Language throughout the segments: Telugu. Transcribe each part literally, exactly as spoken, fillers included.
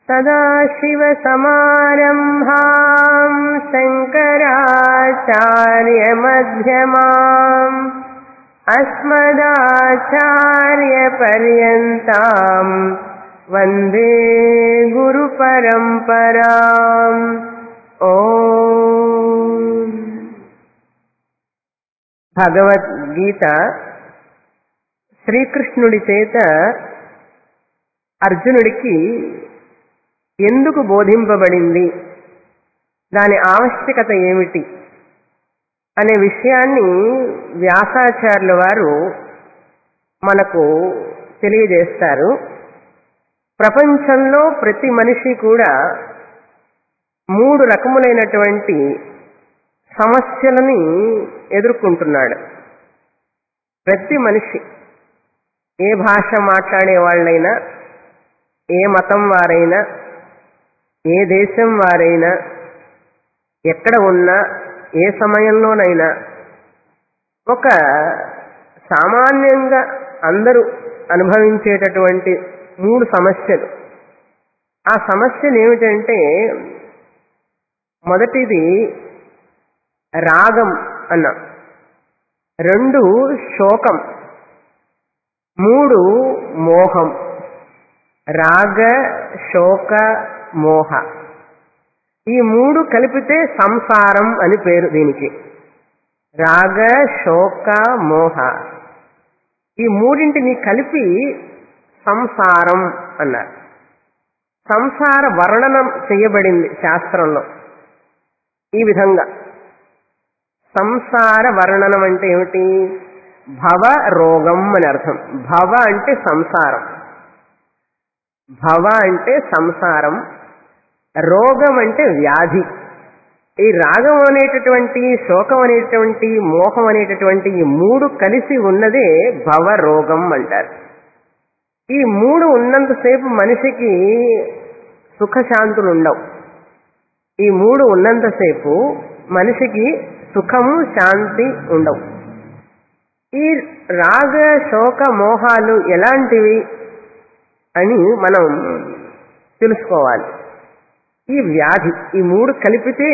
సదాశివసమారంభాం శంకరాచార్యమధ్యమాం అస్మదాచార్యపర్యంతాం వందే గురుపరంపరాం. ఓం. భగవద్గీత శ్రీకృష్ణుడి చేత అర్జునుడికి ఎందుకు బోధింపబడింది, దాని ఆవశ్యకత ఏమిటి అనే విషయాన్ని వ్యాసాచార్యుల వారు మనకు తెలియజేస్తారు. ప్రపంచంలో ప్రతి మనిషి కూడా మూడు రకములైనటువంటి సమస్యలని ఎదుర్కొంటున్నాడు. ప్రతి మనిషి, ఏ భాష మాట్లాడే వాళ్ళైనా, ఏ మతం వారైనా, ఏ దేశం వారైనా, ఎక్కడ ఉన్నా, ఏ సమయంలోనైనా ఒక సామాన్యంగా అందరూ అనుభవించేటటువంటి మూడు సమస్యలు. ఆ సమస్యలు ఏమిటంటే, మొదటిది రాగం అన్న, రెండు శోకం, మూడు మోహం. రాగ శోక మోహ, ఈ మూడు కలిపితే సంసారం అని పేరు దీనికి. రాగ శోక మోహ, ఈ మూడింటిని కలిపి సంసారం అన్నారు. సంసార వర్ణనం చేయబడింది శాస్త్రంలో ఈ విధంగా. సంసార వర్ణనం అంటే ఏమిటి? భవ రోగం అని అర్థం. భవ అంటే సంసారం, భవ అంటే సంసారం, రోగం అంటే వ్యాధి. ఈ రాగం అనేటటువంటి, శోకం అనేటటువంటి, మోహం అనేటటువంటి ఈ మూడు కలిసి ఉన్నదే భవ రోగం అంటారు. ఈ మూడు ఉన్నంతసేపు మనిషికి సుఖశాంతులు ఉండవు. ఈ మూడు ఉన్నంతసేపు మనిషికి సుఖము శాంతి ఉండవు. ఈ రాగ శోక మోహాలు ఎలాంటివి అని మనం తెలుసుకోవాలి. ఈ వ్యాధి, ఈ మూడు కలిపితే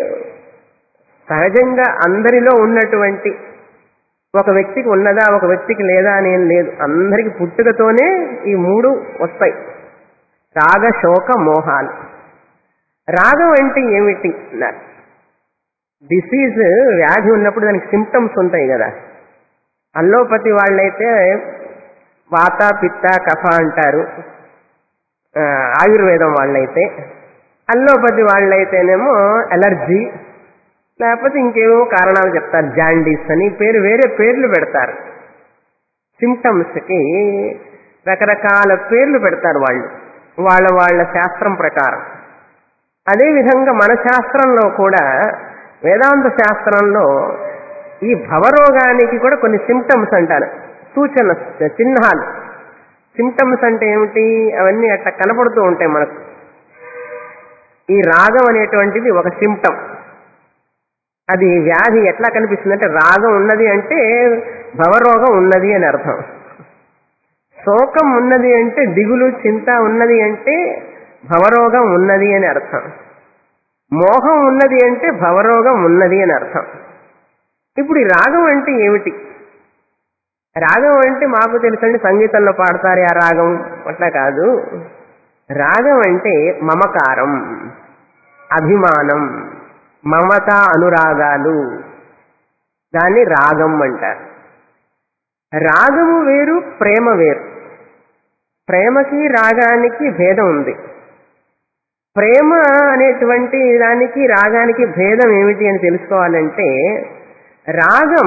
సహజంగా అందరిలో ఉన్నటువంటి, ఒక వ్యక్తికి ఉన్నదా ఒక వ్యక్తికి లేదా అనేం లేదు, అందరికి పుట్టుకతోనే ఈ మూడు వస్తాయి, రాగ శోక మోహాలు. రాగం అంటే ఏమిటి? డిసీజ్, వ్యాధి ఉన్నప్పుడు దానికి సిమ్టమ్స్ ఉంటాయి కదా. అల్లోపతి వాళ్ళైతే వాత పిత్త కఫ అంటారు, ఆయుర్వేదం వాళ్ళైతే. అల్లోపతి వాళ్ళైతేనేమో ఎలర్జీ, లేకపోతే ఇంకేవో కారణాలు చెప్తారు, జాండీస్ అని పేరు, వేరే పేర్లు పెడతారు. సిమ్టమ్స్కి రకరకాల పేర్లు పెడతారు వాళ్ళు, వాళ్ళ వాళ్ళ శాస్త్రం ప్రకారం. అదేవిధంగా మన శాస్త్రంలో కూడా, వేదాంత శాస్త్రంలో ఈ భవరోగానికి కూడా కొన్ని సిమ్టమ్స్ అంటారు, సూచన చిహ్నాలు. సిమ్టమ్స్ అంటే ఏమిటి? అవన్నీ అట్లా కనపడుతూ ఉంటాయి మనకు. ఈ రాగం అనేటువంటిది ఒక సిమ్టమ్. అది వ్యాధి ఎట్లా కనిపిస్తుంది అంటే, రాగం ఉన్నది అంటే భవరోగం ఉన్నది అని అర్థం. శోకం ఉన్నది అంటే, దిగులు చింత ఉన్నది అంటే భవరోగం ఉన్నది అని అర్థం. మోహం ఉన్నది అంటే భవరోగం ఉన్నది అని అర్థం. ఇప్పుడు ఈ రాగం అంటే ఏమిటి? రాగం అంటే మాకు తెలుసండి, సంగీతంలో పాడతారు ఆ రాగం, అట్లా కాదు. రాగం అంటే మమకారం, అభిమానం, మమత, అనురాగాలు, దాన్ని రాగం అంటారు. రాగము వేరు, ప్రేమ వేరు. ప్రేమకి రాగానికి భేదం ఉంది. ప్రేమ అనేటువంటి దానికి రాగానికి భేదం ఏమిటి అని తెలుసుకోవాలంటే, రాగం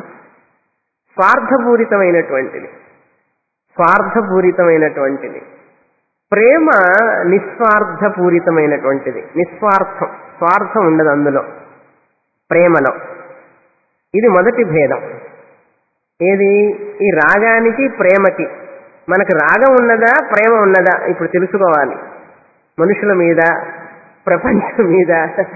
స్వార్థపూరితమైనటువంటిది, స్వార్థపూరితమైనటువంటిది. ప్రేమ నిస్వార్థపూరితమైనటువంటిది, నిస్వార్థం, స్వార్థం ఉండదు అందులో ప్రేమలో. ఇది మొదటి భేదం. ఏది? ఈ రాగానికి ప్రేమకి. మనకు రాగం ఉన్నదా ప్రేమ ఉన్నదా ఇప్పుడు తెలుసుకోవాలి. మనుషుల మీద, ప్రపంచం మీద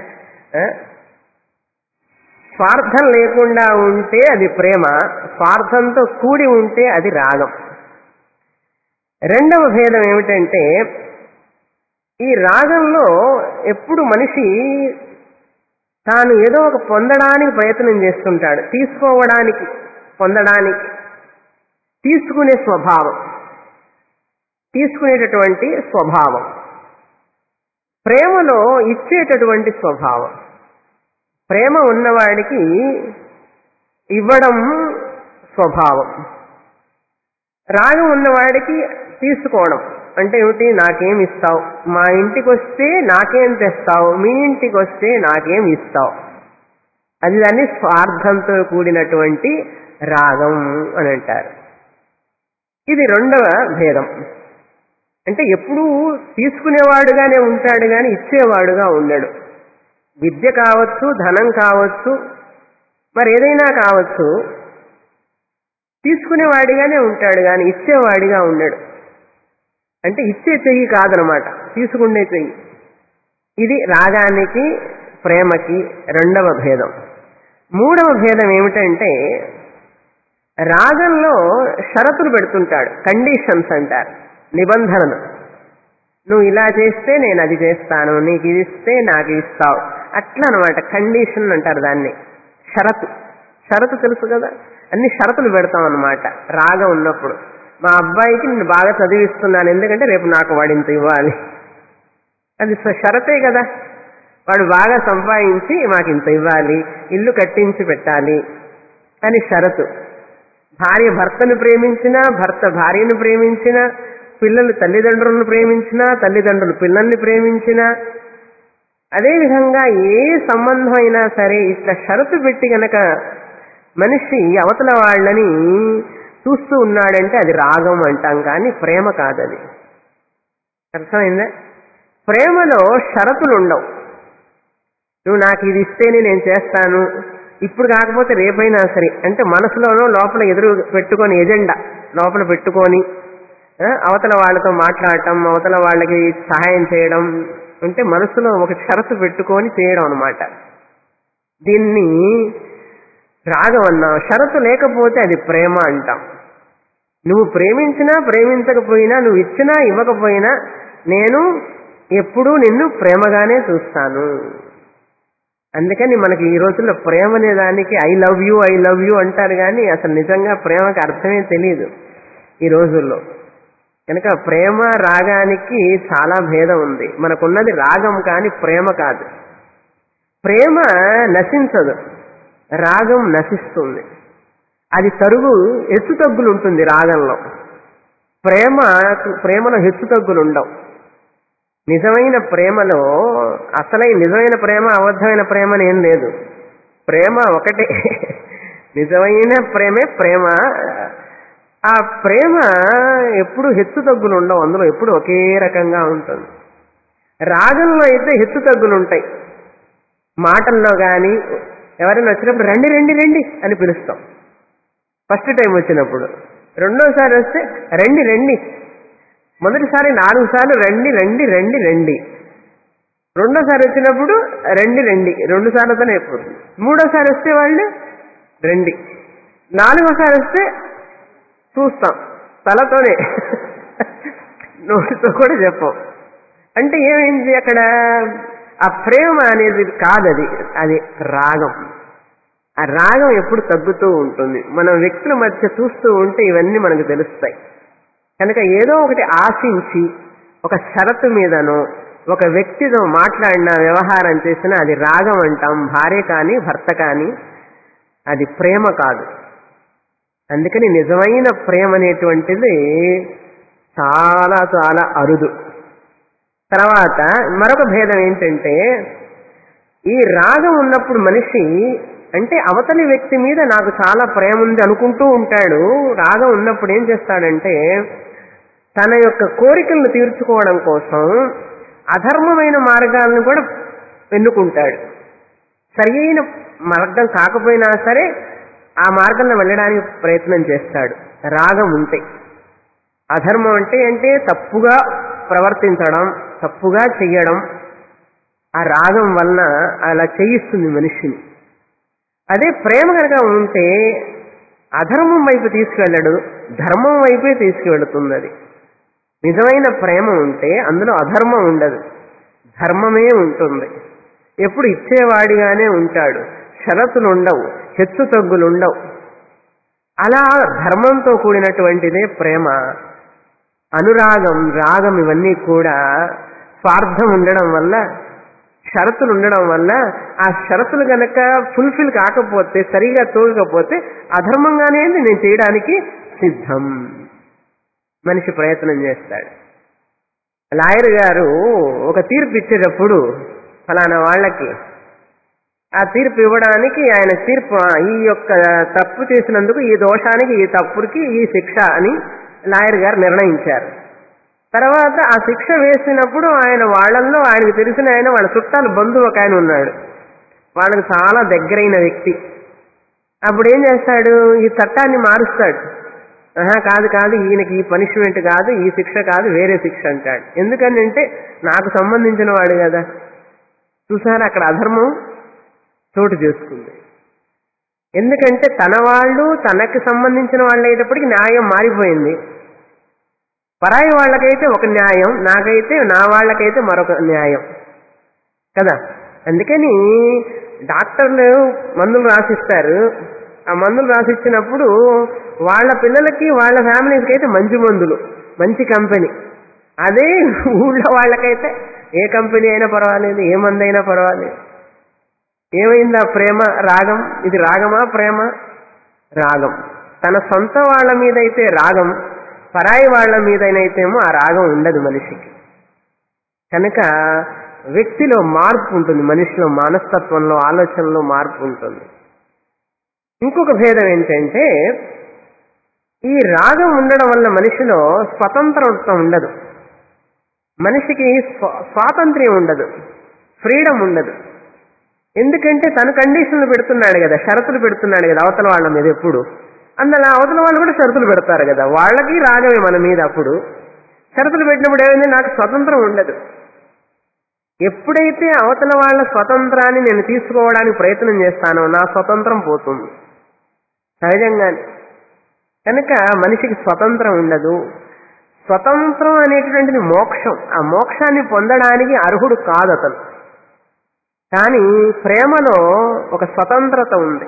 స్వార్థం లేకుండా ఉంటే అది ప్రేమ, స్వార్థంతో కూడి ఉంటే అది రాగం. రెండవ భేదం ఏమిటంటే, ఈ రాగంలో ఎప్పుడు మనిషి తాను ఏదో ఒక పొందడానికి ప్రయత్నం చేస్తుంటాడు, తీసుకోవడానికి, పొందడానికి, తీసుకునే స్వభావం, తీసుకునేటటువంటి స్వభావం. ప్రేమలో ఇచ్చేటటువంటి స్వభావం. ప్రేమ ఉన్నవాడికి ఇవ్వడం స్వభావం, రాగం ఉన్నవాడికి తీసుకోవడం. అంటే ఏమిటి? నాకేం ఇస్తావు, మా ఇంటికి వస్తే నాకేం తెస్తావు, మీ ఇంటికి వస్తే నాకేం ఇస్తావు, అది దాన్ని స్వార్థంతో కూడినటువంటి రాగం అని అంటారు. ఇది రెండవ భేదం. అంటే ఎప్పుడూ తీసుకునేవాడుగానే ఉంటాడు కానీ ఇచ్చేవాడుగా ఉండడు. విద్య కావచ్చు, ధనం కావచ్చు, మరి ఏదైనా కావచ్చు, తీసుకునేవాడిగానే ఉంటాడు కానీ ఇచ్చేవాడిగా ఉండడు. అంటే ఇచ్చే చెయ్యి కాదనమాట, తీసుకునే చెయ్యి. ఇది రాగానికి ప్రేమకి రెండవ భేదం. మూడవ భేదం ఏమిటంటే రాగంలో షరతులు పెడుతుంటాడు, కండిషన్స్ అంటారు, నిబంధనలు. నువ్వు ఇలా చేస్తే నేను అది చేస్తాను, నీకు ఇది ఇస్తే నాకు ఇస్తావు, అట్లా అనమాట. కండిషన్ అంటారు దాన్ని, షరతు. షరతు తెలుసు కదా, అన్ని షరతులు పెడతాం అనమాట రాగం ఉన్నప్పుడు. మా అబ్బాయికి నేను బాగా చదివిస్తున్నాను ఎందుకంటే రేపు నాకు వాడు ఇంత ఇవ్వాలి, అది షరతే కదా. వాడు బాగా సంపాదించి మాకు ఇంత ఇవ్వాలి, ఇల్లు కట్టించి పెట్టాలి అని షరతు. భార్య భర్తను ప్రేమించినా, భర్త భార్యను ప్రేమించినా, పిల్లలు తల్లిదండ్రులను ప్రేమించినా, తల్లిదండ్రులు పిల్లల్ని ప్రేమించినా, అదేవిధంగా ఏ సంబంధం అయినా సరే ఇట్లా షరతు పెట్టి గనక మనిషి అవతల వాళ్ళని చూస్తూ ఉన్నాడంటే అది రాగం అంటాం, కానీ ప్రేమ కాదది. అర్థమైందా? ప్రేమలో షరతులు ఉండవు. నువ్వు నాకు ఇది ఇస్తేనే నేను చేస్తాను, ఇప్పుడు కాకపోతే రేపైనా సరే, అంటే మనసులోనో లోపల ఎదురు పెట్టుకొని, ఎజెండా లోపల పెట్టుకొని అవతల వాళ్ళతో మాట్లాడటం, అవతల వాళ్ళకి సహాయం చేయడం, అంటే మనసులో ఒక షరతు పెట్టుకొని చేయడం అనమాట. దీన్ని రాగం అన్నాం. షరతు లేకపోతే అది ప్రేమ అంటాం. నువ్వు ప్రేమించినా ప్రేమించకపోయినా, నువ్వు ఇచ్చినా ఇవ్వకపోయినా, నేను ఎప్పుడూ నిన్ను ప్రేమగానే చూస్తాను. అందుకని మనకి ఈ రోజుల్లో ప్రేమ అనే దానికి I love you I love you అంటారు, కానీ అసలు నిజంగా ప్రేమకి అర్థమే తెలియదు ఈ రోజుల్లో. కనుక ప్రేమ రాగానికి చాలా భేదం ఉంది. మనకున్నది రాగం కానీ ప్రేమ కాదు. ప్రేమ నశించదు, రాగం నశిస్తుంది. అది తరుగు హెచ్చు తగ్గులు ఉంటుంది రాగంలో. ప్రేమ ప్రేమలో హెచ్చు తగ్గులు ఉండవు. నిజమైన ప్రేమలో అసలైన నిజమైన ప్రేమ, అబద్ధమైన ప్రేమ అని ఏం లేదు. ప్రేమ ఒకటే, నిజమైన ప్రేమే ప్రేమ. ఆ ప్రేమ ఎప్పుడు హెచ్చు తగ్గులు ఉండవు, అందులో ఎప్పుడు ఒకే రకంగా ఉంటుంది. రాగంలో అయితే హెచ్చు తగ్గులు ఉంటాయి. మాటల్లో కానీ ఎవరైనా వచ్చినప్పుడు రండి రండి రండి అని పిలుస్తాం ఫస్ట్ టైం వచ్చినప్పుడు. రెండోసారి వస్తే రండి రండి, మొదటిసారి నాలుగు సార్లు రండి రండి రండి రండి, రెండోసారి వచ్చినప్పుడు రండి రండి, రెండు సార్లతోనే అయిపోతుంది. మూడోసారి వస్తే వాళ్ళు రండి, నాలుగోసారి వస్తే చూస్తాం తలతోనే, నోటితో కూడా చెప్పాం. అంటే ఏమైంది అక్కడ? ఆ ప్రేమ అనేది కాదది, అది రాగం. ఆ రాగం ఎప్పుడు తగ్గుతూ ఉంటుంది. మనం వ్యక్తుల మధ్య చూస్తూ ఉంటే ఇవన్నీ మనకు తెలుస్తాయి. కనుక ఏదో ఒకటి ఆశించి ఒక షరతు మీదనో ఒక వ్యక్తితో మాట్లాడినా వ్యవహారం చేసినా అది రాగం అంటాం. భార్య కానీ భర్త కానీ అది ప్రేమ కాదు. అందుకని నిజమైన ప్రేమ అనేటువంటిది చాలా చాలా అరుదు. తర్వాత మరొక భేదం ఏంటంటే, ఈ రాగం ఉన్నప్పుడు మనిషి అంటే అవతలి వ్యక్తి మీద నాకు చాలా ప్రేమ ఉంది అనుకుంటూ ఉంటాడు. రాగం ఉన్నప్పుడు ఏం చేస్తాడంటే తన యొక్క కోరికలను తీర్చుకోవడం కోసం అధర్మమైన మార్గాలను కూడా ఎన్నుకుంటాడు. సరైన మార్గం కాకపోయినా సరే ఆ మార్గంలో వెళ్ళడానికి ప్రయత్నం చేస్తాడు రాగం ఉంటే. అధర్మం అంటే అంటే తప్పుగా ప్రవర్తించడం, తప్పుగా చెయ్యడం ఆ రాగం వలన అలా చేయిస్తుంది మనిషిని. అదే ప్రేమ కనుక ఉంటే అధర్మం వైపు తీసుకువెళ్ళడు, ధర్మం వైపే తీసుకువెళుతుంది. అది నిజమైన ప్రేమ ఉంటే అందులో అధర్మం ఉండదు. ధర్మమే ఉంటుంది. ఎప్పుడు ఇచ్చేవాడిగానే ఉంటాడు. షరతులు ఉండవు, హెచ్చు తగ్గులు ఉండవు. అలా ధర్మంతో కూడినటువంటిదే ప్రేమ. అనురాగం, రాగం ఇవన్నీ కూడా స్వార్థం ఉండడం వల్ల, షరతులు ఉండడం వల్ల, ఆ షరతులు గనక ఫుల్ఫిల్ కాకపోతే, సరిగా తోగకపోతే అధర్మంగానే నేను చేయడానికి సిద్ధం. మనిషి ప్రయత్నం చేస్తాడు. లాయర్ గారు ఒక తీర్పు ఇచ్చేటప్పుడు ఫలానా వాళ్ళకి ఆ తీర్పు ఇవ్వడానికి ఆయన తీర్పు ఈ యొక్క తప్పు చేసినందుకు ఈ దోషానికి ఈ తప్పుకి ఈ శిక్ష అని లాయర్ గారు నిర్ణయించారు. తర్వాత ఆ శిక్ష వేసినప్పుడు ఆయన వాళ్ళల్లో ఆయనకు తెలిసిన ఆయన వాళ్ళ చుట్టాలు బంధువు ఒక ఆయన ఉన్నాడు, వాళ్ళకి చాలా దగ్గరైన వ్యక్తి. అప్పుడు ఏం చేస్తాడు, ఈ చట్టాన్ని మారుస్తాడు. ఆహా కాదు కాదు ఈయనకి ఈ పనిష్మెంట్ కాదు, ఈ శిక్ష కాదు, వేరే శిక్ష అంటాడు. ఎందుకని అంటే నాకు సంబంధించిన వాడు కదా. చూసారా అక్కడ అధర్మం చోటు చేసుకుంది. ఎందుకంటే తన వాళ్ళు తనకి సంబంధించిన వాళ్ళు అయ్యేటప్పటికి న్యాయం మారిపోయింది. పరాయి వాళ్ళకైతే ఒక న్యాయం, నాకైతే నా వాళ్ళకైతే మరొక న్యాయం కదా. అందుకని డాక్టర్లు మందులు రాసిస్తారు. ఆ మందులు రాసిచ్చినప్పుడు వాళ్ళ పిల్లలకి వాళ్ళ ఫ్యామిలీస్కి అయితే మంచి మందులు, మంచి కంపెనీ. అదే ఊళ్ళో వాళ్ళకైతే ఏ కంపెనీ అయినా పర్వాలేదు, ఏ మందు అయినా పర్వాలేదు. ఏమైందా ప్రేమ, రాగం? ఇది రాగమా ప్రేమ? రాగం. తన సొంత వాళ్ళ మీద అయితే రాగం, పరాయి వాళ్ళ మీదనైతేమో ఆ రాగం ఉండదు మనిషికి. కనుక వ్యక్తిలో మార్పు ఉంటుంది, మనిషిలో మనస్తత్వంలో, ఆలోచనలో మార్పు ఉంటుంది. ఇంకొక భేదం ఏంటంటే ఈ రాగం ఉండడం వల్ల మనిషిలో స్వతంత్రత్వం ఉండదు. మనిషికి స్వాతంత్ర్యం ఉండదు, ఫ్రీడమ్ ఉండదు. ఎందుకంటే తన కండిషన్లు పెడుతున్నాడు కదా, షరతులు పెడుతున్నాడు కదా అవతల వాళ్ళ మీద. ఎప్పుడు అందులో అవతల వాళ్ళు కూడా షరతులు పెడతారు కదా, వాళ్ళకి రాగమే మన మీద. అప్పుడు షరతులు పెట్టినప్పుడు ఏమైంది, నాకు స్వతంత్రం ఉండదు. ఎప్పుడైతే అవతల వాళ్ళ స్వతంత్రాన్ని నేను తీసుకోవడానికి ప్రయత్నం చేస్తానో నా స్వతంత్రం పోతుంది సహజంగానే. కనుక మనిషికి స్వతంత్రం ఉండదు. స్వతంత్రం అనేటువంటిది మోక్షం. ఆ మోక్షాన్ని పొందడానికి అర్హుడు కాదు అతను. కానీ ప్రేమలో ఒక స్వతంత్రత ఉంది.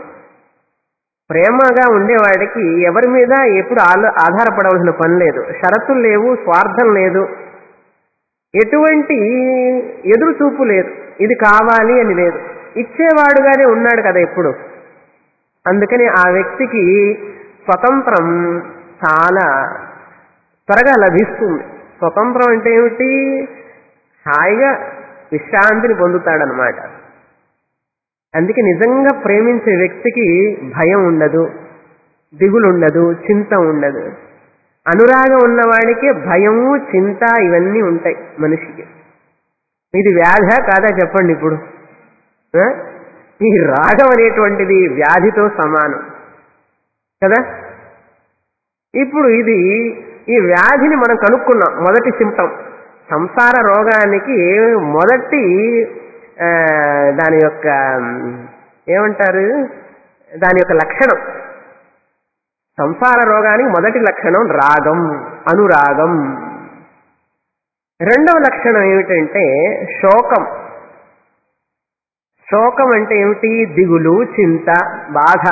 ప్రేమగా ఉండేవాడికి ఎవరి మీద ఎప్పుడు ఆధారపడవలసిన పని లేదు, షరతులు లేవు, స్వార్థం లేదు, ఎటువంటి ఎదురు చూపు లేదు, ఇది కావాలి అని లేదు. ఇచ్చేవాడుగానే ఉన్నాడు కదా ఎప్పుడు. అందుకని ఆ వ్యక్తికి స్వతంత్రం చాలా త్వరగా లభిస్తుంది. స్వతంత్రం అంటే ఏమిటి, హాయిగా విశ్రాంతిని పొందుతాడనమాట. అందుకే నిజంగా ప్రేమించే వ్యక్తికి భయం ఉండదు, దిగులు ఉండదు, చింత ఉండదు. అనురాగం ఉన్నవాడికే భయము, చింత ఇవన్నీ ఉంటాయి మనిషికి. ఇది వ్యాధా కాదా చెప్పండి ఇప్పుడు? ఈ రాగం అనేటువంటిది వ్యాధితో సమానం కదా. ఇప్పుడు ఇది ఈ వ్యాధిని మనం కనుక్కున్నాం. మొదటి సింప్టమ్ సంసార రోగానికి మొదటి దాని యొక్క ఏమంటారు, దాని యొక్క లక్షణం, సంసార రోగానికి మొదటి లక్షణం రాగం, అనురాగం. రెండవ లక్షణం ఏమిటంటే శోకం. శోకం అంటే ఏమిటి, దిగులు, చింత, బాధ.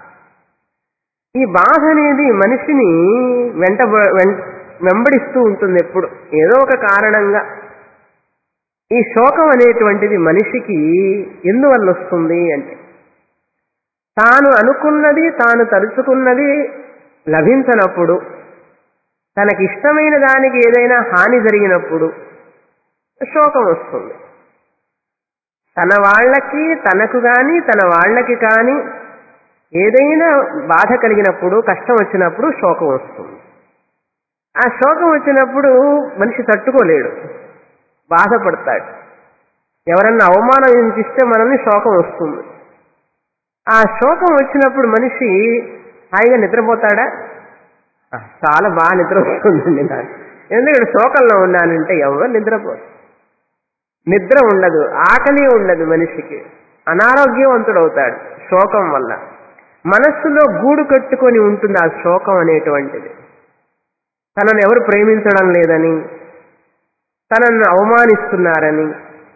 ఈ బాధ అనేది మనిషిని వెంట వెంబడిస్తూ ఉంటుంది ఎప్పుడు, ఏదో ఒక కారణంగా. ఈ శోకం అనేటువంటిది మనిషికి ఎందువల్ల వస్తుంది అంటే తాను అనుకున్నది, తాను తలుచుకున్నది లభించనప్పుడు, తనకిష్టమైన దానికి ఏదైనా హాని జరిగినప్పుడు శోకం వస్తుంది. తన వాళ్ళకి, తనకు కానీ తన వాళ్ళకి కానీ ఏదైనా బాధ కలిగినప్పుడు, కష్టం వచ్చినప్పుడు శోకం వస్తుంది. ఆ శోకం వచ్చినప్పుడు మనిషి తట్టుకోలేడు, బాధపడతాడు. ఎవరన్నా అవమానించిస్తే మనల్ని శోకం వస్తుంది. ఆ శోకం వచ్చినప్పుడు మనిషి హాయిగా నిద్రపోతాడా? చాలా బాగా నిద్ర వస్తుందండి నాకు, ఎందుకంటే శోకంలో ఉన్నానంటే ఎవరు నిద్రపోదు. నిద్ర ఉండదు, ఆకలి ఉండదు, మనిషికి అనారోగ్యవంతుడు అవుతాడు శోకం వల్ల. మనస్సులో గూడు కట్టుకొని ఉంటుంది ఆ శోకం అనేటువంటిది. తనను ఎవరు ప్రేమించడం లేదని, తనను అవమానిస్తున్నారని,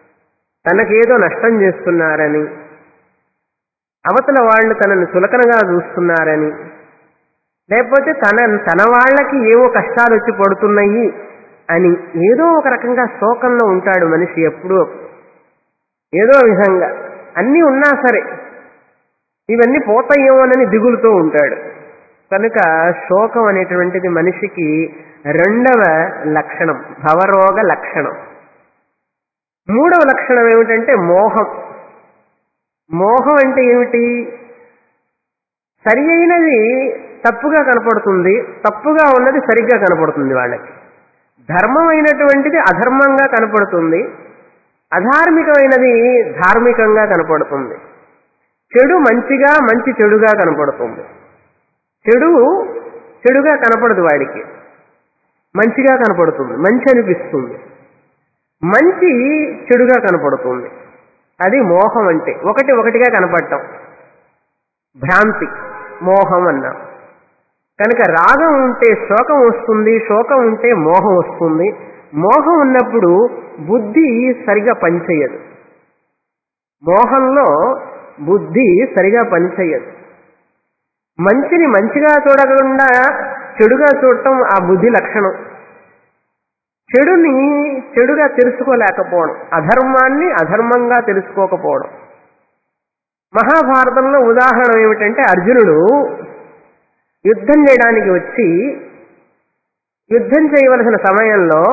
తనకేదో నష్టం చేస్తున్నారని, అవతల వాళ్ళు తనని చులకనగా చూస్తున్నారని, లేకపోతే తన తన వాళ్ళకి ఏవో కష్టాలు వచ్చి పడుతున్నాయి అని ఏదో ఒక రకంగా శోకంలో ఉంటాడు మనిషి. ఎప్పుడూ ఏదో విధంగా అన్నీ ఉన్నా సరే ఇవన్నీ పోతాయేమోనని దిగులుతో ఉంటాడు. కనుక శోకం అనేటువంటిది మనిషికి రెండవ లక్షణం, భవరోగ లక్షణం. మూడవ లక్షణం ఏమిటంటే మోహం. మోహం అంటే ఏమిటి? సరి అయినది తప్పుగా కనపడుతుంది, తప్పుగా ఉన్నది సరిగ్గా కనపడుతుంది వాళ్ళకి. ధర్మమైనటువంటిది అధర్మంగా కనపడుతుంది, అధార్మికమైనది ధార్మికంగా కనపడుతుంది. చెడు మంచిగా, మంచి చెడుగా కనపడుతుంది. చెడు చెడుగా కనపడదు వాడికి, మంచిగా కనపడుతుంది, మంచి అనిపిస్తుంది. మంచి చెడుగా కనపడుతుంది. అది మోహం అంటే. ఒకటి ఒకటిగా కనపడటం భ్రాంతి, మోహం అన్నాం. కనుక రాగం ఉంటే శోకం వస్తుంది, శోకం ఉంటే మోహం వస్తుంది. మోహం ఉన్నప్పుడు బుద్ధి సరిగా పనిచేయదు. మోహంలో బుద్ధి సరిగా పనిచేయదు. మంచిని మంచిగా చూడకుండా చెడుగా చూడటం ఆ బుద్ధి లక్షణం. చెడుని చెడుగా తెలుసుకోలేకపోవడం, అధర్మాన్ని అధర్మంగా తెలుసుకోకపోవడం. మహాభారతంలో ఉదాహరణ ఏమిటంటే, అర్జునుడు యుద్ధం చేయడానికి వచ్చి యుద్ధం చేయవలసిన సమయంలో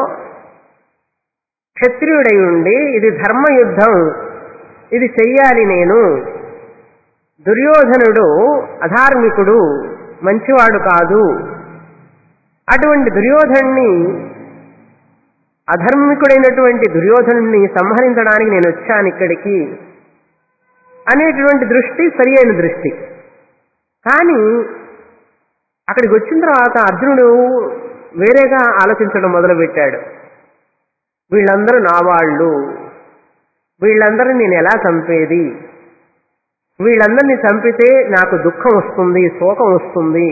క్షత్రియుడై ఉండి ఇది ధర్మయుద్ధం, ఇది చెయ్యాలి నేను, దుర్యోధనుడు అధార్మికుడు, మంచివాడు కాదు, అటువంటి దుర్యోధనుని, అధర్మికుడైనటువంటి దుర్యోధనుని సంహరించడానికి నేను వచ్చాను ఇక్కడికి అనేటువంటి దృష్టి సరి అయిన దృష్టి. కానీ అక్కడికి వచ్చిన తర్వాత అర్జునుడు వేరేగా ఆలోచించడం మొదలుపెట్టాడు. వీళ్ళందరూ నా వాళ్ళు, వీళ్ళందరూ నేను ఎలా చంపేది, వీళ్ళందరినీ చంపితే నాకు దుఃఖం వస్తుంది, శోకం వస్తుంది,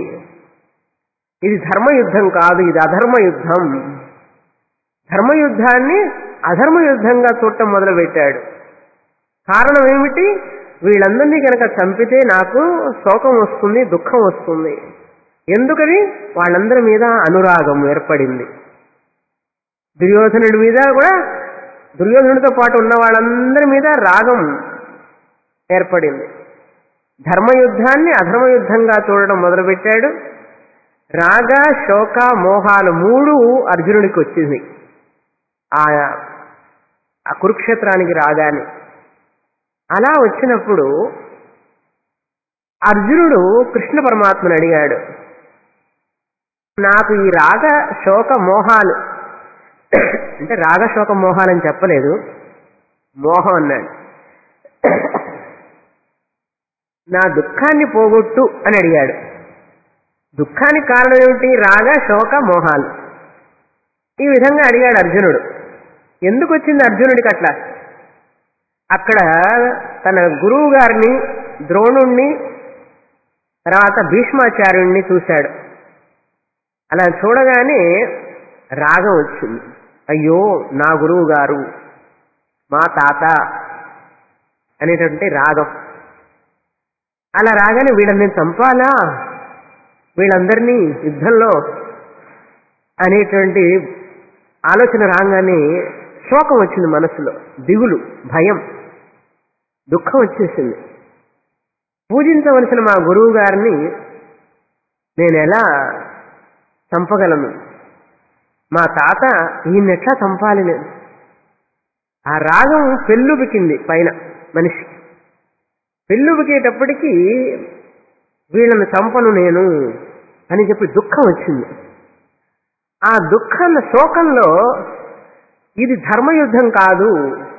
ఇది ధర్మయుద్ధం కాదు, ఇది అధర్మయుద్ధం. ధర్మయుద్ధాన్ని అధర్మయుద్ధంగా చూడటం మొదలుపెట్టాడు. కారణం ఏమిటి? వీళ్ళందరినీ కనుక చంపితే నాకు శోకం వస్తుంది, దుఃఖం వస్తుంది. ఎందుకని? వాళ్ళందరి మీద అనురాగం ఏర్పడింది. దుర్యోధనుడి మీద కూడా, దుర్యోధనుడితో పాటు ఉన్న వాళ్ళందరి మీద రాగం ఏర్పడింది. ధర్మయుద్ధాన్ని అధర్మయుద్ధంగా చూడడం మొదలుపెట్టాడు. రాగ, శోక, మోహాలు మూడు అర్జునుడికి వచ్చింది ఆ కురుక్షేత్రానికి రాగానే. అలా వచ్చినప్పుడు అర్జునుడు కృష్ణ పరమాత్మని అడిగాడు, నాకు ఈ రాగ శోక మోహాలు, అంటే రాగ శోక మోహాలని చెప్పలేదు, మోహం అన్నాడు, నా దుఃఖాన్ని పోగొట్టు అని అడిగాడు. దుఃఖానికి కారణం ఏమిటి? రాగ శోక మోహాలు. ఈ విధంగా అడిగాడు అర్జునుడు. ఎందుకు వచ్చింది అర్జునుడికి అట్లా? అక్కడ తన గురువు గారిని, ద్రోణుణ్ణి, తర్వాత భీష్మాచార్యుణ్ణి చూశాడు. అలా చూడగానే రాగం వచ్చింది. అయ్యో నా గురువు గారు, మా తాత అనేటువంటి రాగం. అలా రాగానే వీళ్ళని చంపాలా, వీళ్ళందరినీ యుద్ధంలో అనేటువంటి ఆలోచన రాగానే శోకం వచ్చింది మనసులో, దిగులు, భయం, దుఃఖం వచ్చేసింది. పూజించవలసిన మా గురువు గారిని నేను ఎలా చంపగలను? మా తాత ఈయన్నెట్లా చంపాలి నేను? ఆ రాగం పెళ్ళుబికింది పైన మనిషి. పెళ్ళుబికేటప్పటికీ వీళ్ళని చంపను నేను అని చెప్పి దుఃఖం వచ్చింది. ఆ దుఃఖం, శోకంలో ఇది ధర్మయుద్ధం కాదు,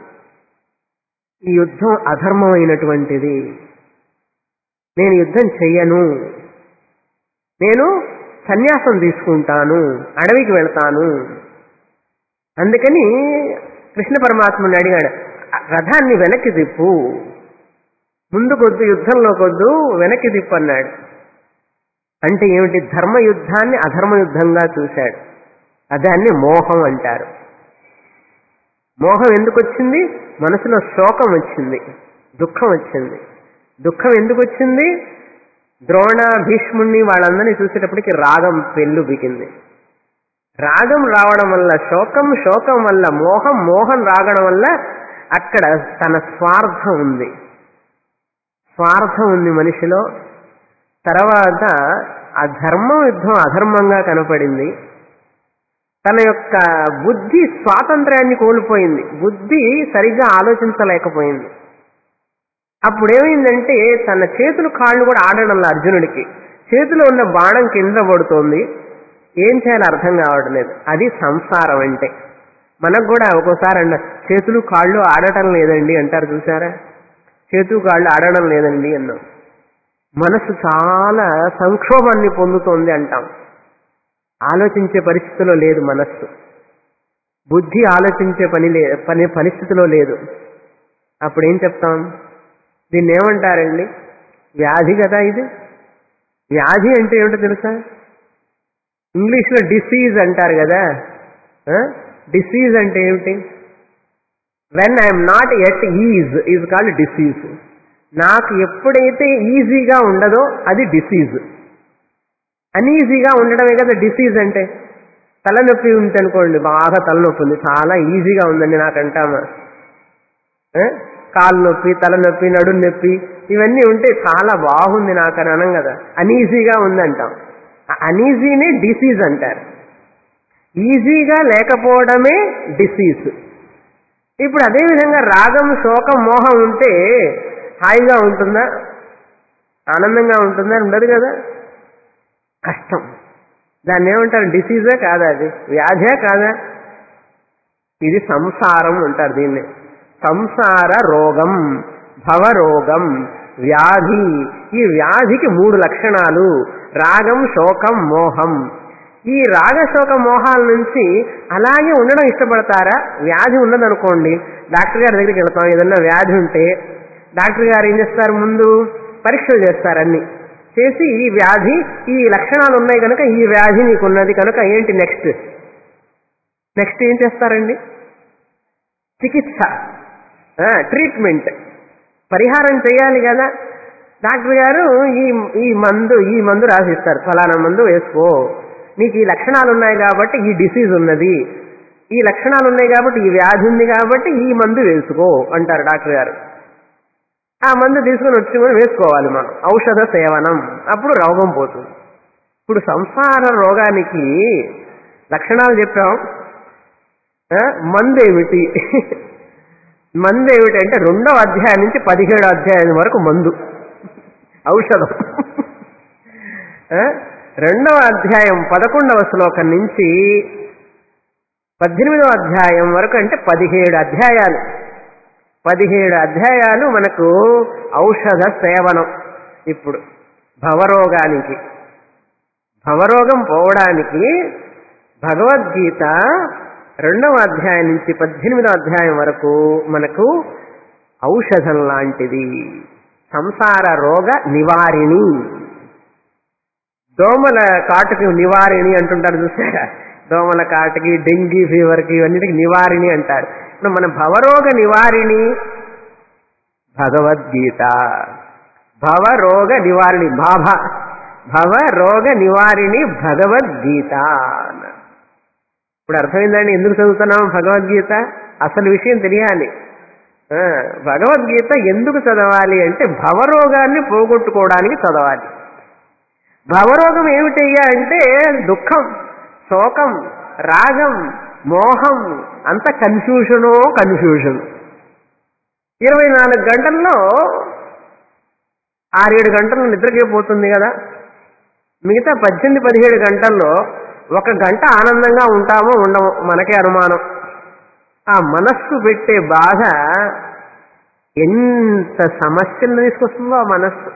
ఈ యుద్ధం అధర్మమైనటువంటిది, నేను యుద్ధం చెయ్యను, నేను సన్యాసం తీసుకుంటాను, అడవికి వెళ్తాను. అందుకని కృష్ణ పరమాత్మని అడిగాడు, రథాన్ని వెనక్కి తిప్పు, ముందుకొద్దు, యుద్ధంలో కొద్దు, వెనక్కి తిప్పు అన్నాడు. అంటే ఏమిటి? ధర్మయుద్ధాన్ని అధర్మయుద్ధంగా చూశాడు. దాన్ని మోహం అంటారు. మోహం ఎందుకు వచ్చింది? మనసులో శోకం వచ్చింది, దుఃఖం వచ్చింది. దుఃఖం ఎందుకు వచ్చింది? ద్రోణ భీష్ముణ్ణి వాళ్ళందరినీ చూసేటప్పటికి రాగం పెళ్ళు బిగింది. రాగం రావడం వల్ల శోకం, శోకం వల్ల మోహం, మోహం రాగడం వల్ల అక్కడ తన స్వార్థం ఉంది, స్వార్థం ఉంది మనిషిలో. తర్వాత ఆ ధర్మం యుద్ధం అధర్మంగా కనపడింది. తన యొక్క బుద్ధి స్వాతంత్ర్యాన్ని కోల్పోయింది, బుద్ధి సరిగ్గా ఆలోచించలేకపోయింది. అప్పుడేమైందంటే తన చేతులు కాళ్ళు కూడా ఆడడంలో అర్జునుడికి చేతిలో ఉన్న బాణం కింద పడుతోంది, ఏం చేయాలో అర్థం కావడం లేదు. అది సంసారం అంటే. మనకు కూడా ఒక్కోసారి అంట చేతులు కాళ్ళు ఆడటం లేదండి అంటారు, చూసారా? చేతులు కాళ్ళు ఆడడం లేదండి అన్నాం. మనసు చాలా సంక్షోభాన్ని పొందుతోంది అంటాం. ఆలోచించే పరిస్థితిలో లేదు మనస్సు, బుద్ధి ఆలోచించే పని లే పని పరిస్థితిలో లేదు. అప్పుడేం చెప్తాం? దీన్ని ఏమంటారండి? వ్యాధి కదా ఇది. వ్యాధి అంటే ఏమిటో తెలుసా? ఇంగ్లీష్లో డిసీజ్ అంటారు కదా. డిసీజ్ అంటే ఏమిటి? When I'm not at ease is called disease. నాకు ఎప్పుడైతే ఈజీగా ఉండదో అది డిసీజ్. అనీజీగా ఉండడమే కదా డిసీజ్ అంటే. తలనొప్పి ఉంది అనుకోండి, బాగా తలనొప్పి ఉంది, చాలా ఈజీగా ఉందండి నాకంటామా? కాలు నొప్పి, తలనొప్పి, నడుము నొప్పి ఇవన్నీ ఉంటే చాలా బాగుంది నాకు అని అనం కదా, అనీజీగా ఉందంటాం. అనీజీనే డిసీజ్ అంటారు. ఈజీగా లేకపోవడమే డిసీజ్. ఇప్పుడు అదేవిధంగా రాగం, శోకం, మోహం ఉంటే హాయిగా ఉంటుందా? ఆనందంగా ఉంటుందా? ఉండదు కదా, కష్టం. దాన్ని ఏమంటారు? డిసీజే కాదా? అది వ్యాధే కాదా? ఇది సంసారం అంటారు దీన్ని. సంసార రోగం, భవరోగం, వ్యాధి. ఈ వ్యాధికి మూడు లక్షణాలు: రాగం, శోకం, మోహం. ఈ రాగ, శోక, మోహాల నుంచి అలాగే ఉండడం ఇష్టపడతారా? వ్యాధి ఉన్నదనుకోండి, డాక్టర్ గారి దగ్గరికి వెళ్తాం. ఏదన్నా వ్యాధి ఉంటే డాక్టర్ గారు ఏం చేస్తారు? ముందు పరీక్షలు చేస్తారు, అన్ని చేసి ఈ వ్యాధి ఈ లక్షణాలు ఉన్నాయి కనుక ఈ వ్యాధి నీకున్నది కనుక ఏంటి నెక్స్ట్ నెక్స్ట్ ఏం చేస్తారండి? చికిత్స, ట్రీట్మెంట్, పరిహారం చేయాలి కదా. డాక్టర్ గారు ఈ ఈ మందు ఈ మందు రాసిస్తారు, ఫలానా మందు వేసుకో, నీకు ఈ లక్షణాలు ఉన్నాయి కాబట్టి ఈ డిసీజ్ ఉన్నది, ఈ లక్షణాలు ఉన్నాయి కాబట్టి ఈ వ్యాధి ఉంది కాబట్టి ఈ మందు వేసుకో అంటారు డాక్టర్ గారు. ఆ మందు తీసుకుని వచ్చి వేసుకోవాలి మనం, ఔషధ సేవనం. అప్పుడు రోగం పోతుంది. ఇప్పుడు సంసార రోగానికి లక్షణాలు చెప్పాం, మందు ఏమిటి? మందు ఏమిటి అంటే రెండవ అధ్యాయం నుంచి పదిహేడో అధ్యాయం వరకు మందు, ఔషధం. రెండవ అధ్యాయం పదకొండవ శ్లోకం నుంచి పద్దెనిమిదవ అధ్యాయం వరకు అంటే పదిహేడు అధ్యాయాలు పదిహేడు అధ్యాయాలు మనకు ఔషధ సేవనం. ఇప్పుడు భవరోగానికి, భవరోగం పోవడానికి భగవద్గీత రెండవ అధ్యాయం నుంచి పద్దెనిమిదవ అధ్యాయం వరకు మనకు ఔషధం లాంటిది. సంసార రోగ నివారిణి, దోమల కాటుకి నివారిణి అంటుంటారు చూసారా? దోమల కాటుకి, డెంగీ ఫీవర్కి ఇవన్నిటికి నివారిణి అంటారు. ఇప్పుడు మన భవరోగ నివారిణి భగవద్గీత. భవరోగ నివారిణి, భాభ భవరోగ నివారిణి భగవద్గీత. ఇప్పుడు అర్థమైందండి ఎందుకు చదువుతున్నాం భగవద్గీత? అసలు విషయం తెలియాలి. భగవద్గీత ఎందుకు చదవాలి అంటే భవరోగాన్ని పోగొట్టుకోవడానికి చదవాలి. భవరోగం ఏమిటయ్యా అంటే దుఃఖం, శోకం, రాగం, మోహం, అంత కన్ఫ్యూషనో కన్ఫ్యూషన్. ఇరవై నాలుగు గంటల్లో ఆరేడు గంటలు నిద్రకే పోతుంది కదా, మిగతా పద్దెనిమిది పదిహేడు గంటల్లో ఒక గంట ఆనందంగా ఉంటామో ఉండమో మనకే అనుమానం. ఆ మనస్సు పెట్టే బాధ ఎంత సమస్యలను తీసుకొస్తుందో ఆ మనస్సు.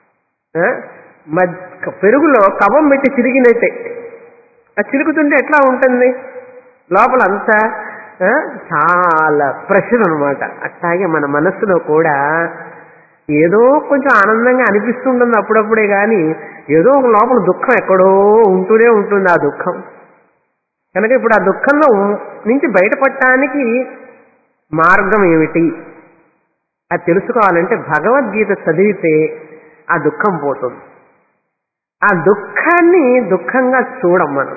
పెరుగులో కవం పెట్టి చిరిగినట్టే, అది చిరుగుతుంటే ఎట్లా ఉంటుంది లోపల అంతా చాలా ప్రెషర్ అనమాట. అట్లాగే మన మనస్సులో కూడా ఏదో కొంచెం ఆనందంగా అనిపిస్తుంటుంది అప్పుడప్పుడే, కానీ ఏదో ఒక లోపల దుఃఖం ఎక్కడో ఉంటూనే ఉంటుంది ఆ దుఃఖం. కనుక ఇప్పుడు ఆ దుఃఖంలో నుంచి బయటపడటానికి మార్గం ఏమిటి అది తెలుసుకోవాలంటే భగవద్గీత చదివితే ఆ దుఃఖం పోతుంది. ఆ దుఃఖాన్ని దుఃఖంగా చూడం మనం.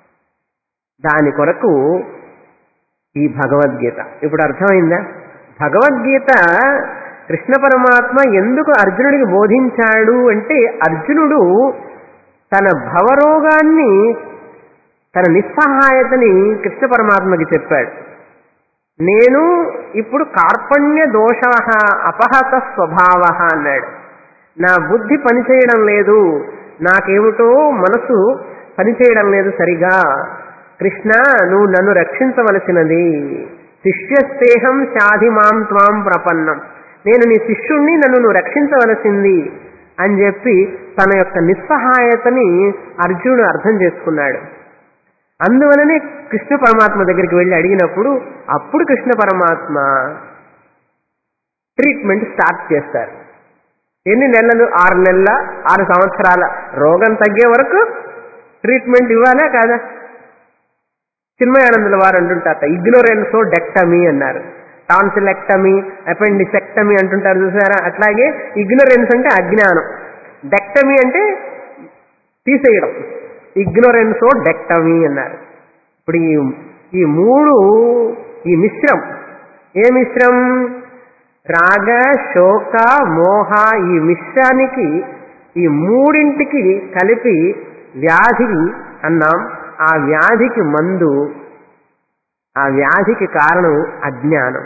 దాని కొరకు ఈ భగవద్గీత. ఇప్పుడు అర్థమైందా? భగవద్గీత కృష్ణ పరమాత్మ ఎందుకు అర్జునుడికి బోధించాడు అంటే, అర్జునుడు తన భవరోగాన్ని, తన నిస్సహాయతని కృష్ణ పరమాత్మకి చెప్పాడు. నేను ఇప్పుడు కార్పణ్య దోష అపహత స్వభావ అన్నాడు. నా బుద్ధి పనిచేయడం లేదు, నాకేమిటో మనసు పనిచేయడం లేదు సరిగా. కృష్ణ, నువ్వు నన్ను రక్షించవలసినది. శిష్యస్తేహం శాధి మాం త్వాం ప్రపన్నం, నేను నీ శిష్యుణ్ణి, నన్ను నువ్వు రక్షించవలసింది అని చెప్పి తన యొక్క నిస్సహాయతని అర్జునుడు అర్థం చేసుకున్నాడు. అందువలనే కృష్ణ పరమాత్మ దగ్గరికి వెళ్ళి అడిగినప్పుడు అప్పుడు కృష్ణ పరమాత్మ ట్రీట్మెంట్ స్టార్ట్ చేస్తారు. ఎన్ని నెలలు? ఆరు నెలల ఆరు సంవత్సరాల రోగం తగ్గే వరకు ట్రీట్మెంట్ ఇవ్వాలా కాదా? చిన్మయానందుల వారు అంటుంటారట, ఇగ్నోరెన్సో డెక్టమీ అన్నారు. టాన్సిలెక్టమీ, అపెండిసెక్టమీ అంటుంటారు చూసారా? అట్లాగే ఇగ్నోరెన్స్ అంటే అజ్ఞానం, డెక్టమీ అంటే తీసేయడం. ఇగ్నోరెన్సో డెక్టమీ అన్నారు. ఇప్పుడు ఈ ఈ మూడు, ఈ మిశ్రం, ఏ మిశ్రం? రాగ శోక మోహ, ఈ మిశ్రానికి, ఈ మూడింటికి కలిపి వ్యాధి అన్నాం. ఆ వ్యాధికి మందు, ఆ వ్యాధికి కారణం అజ్ఞానం.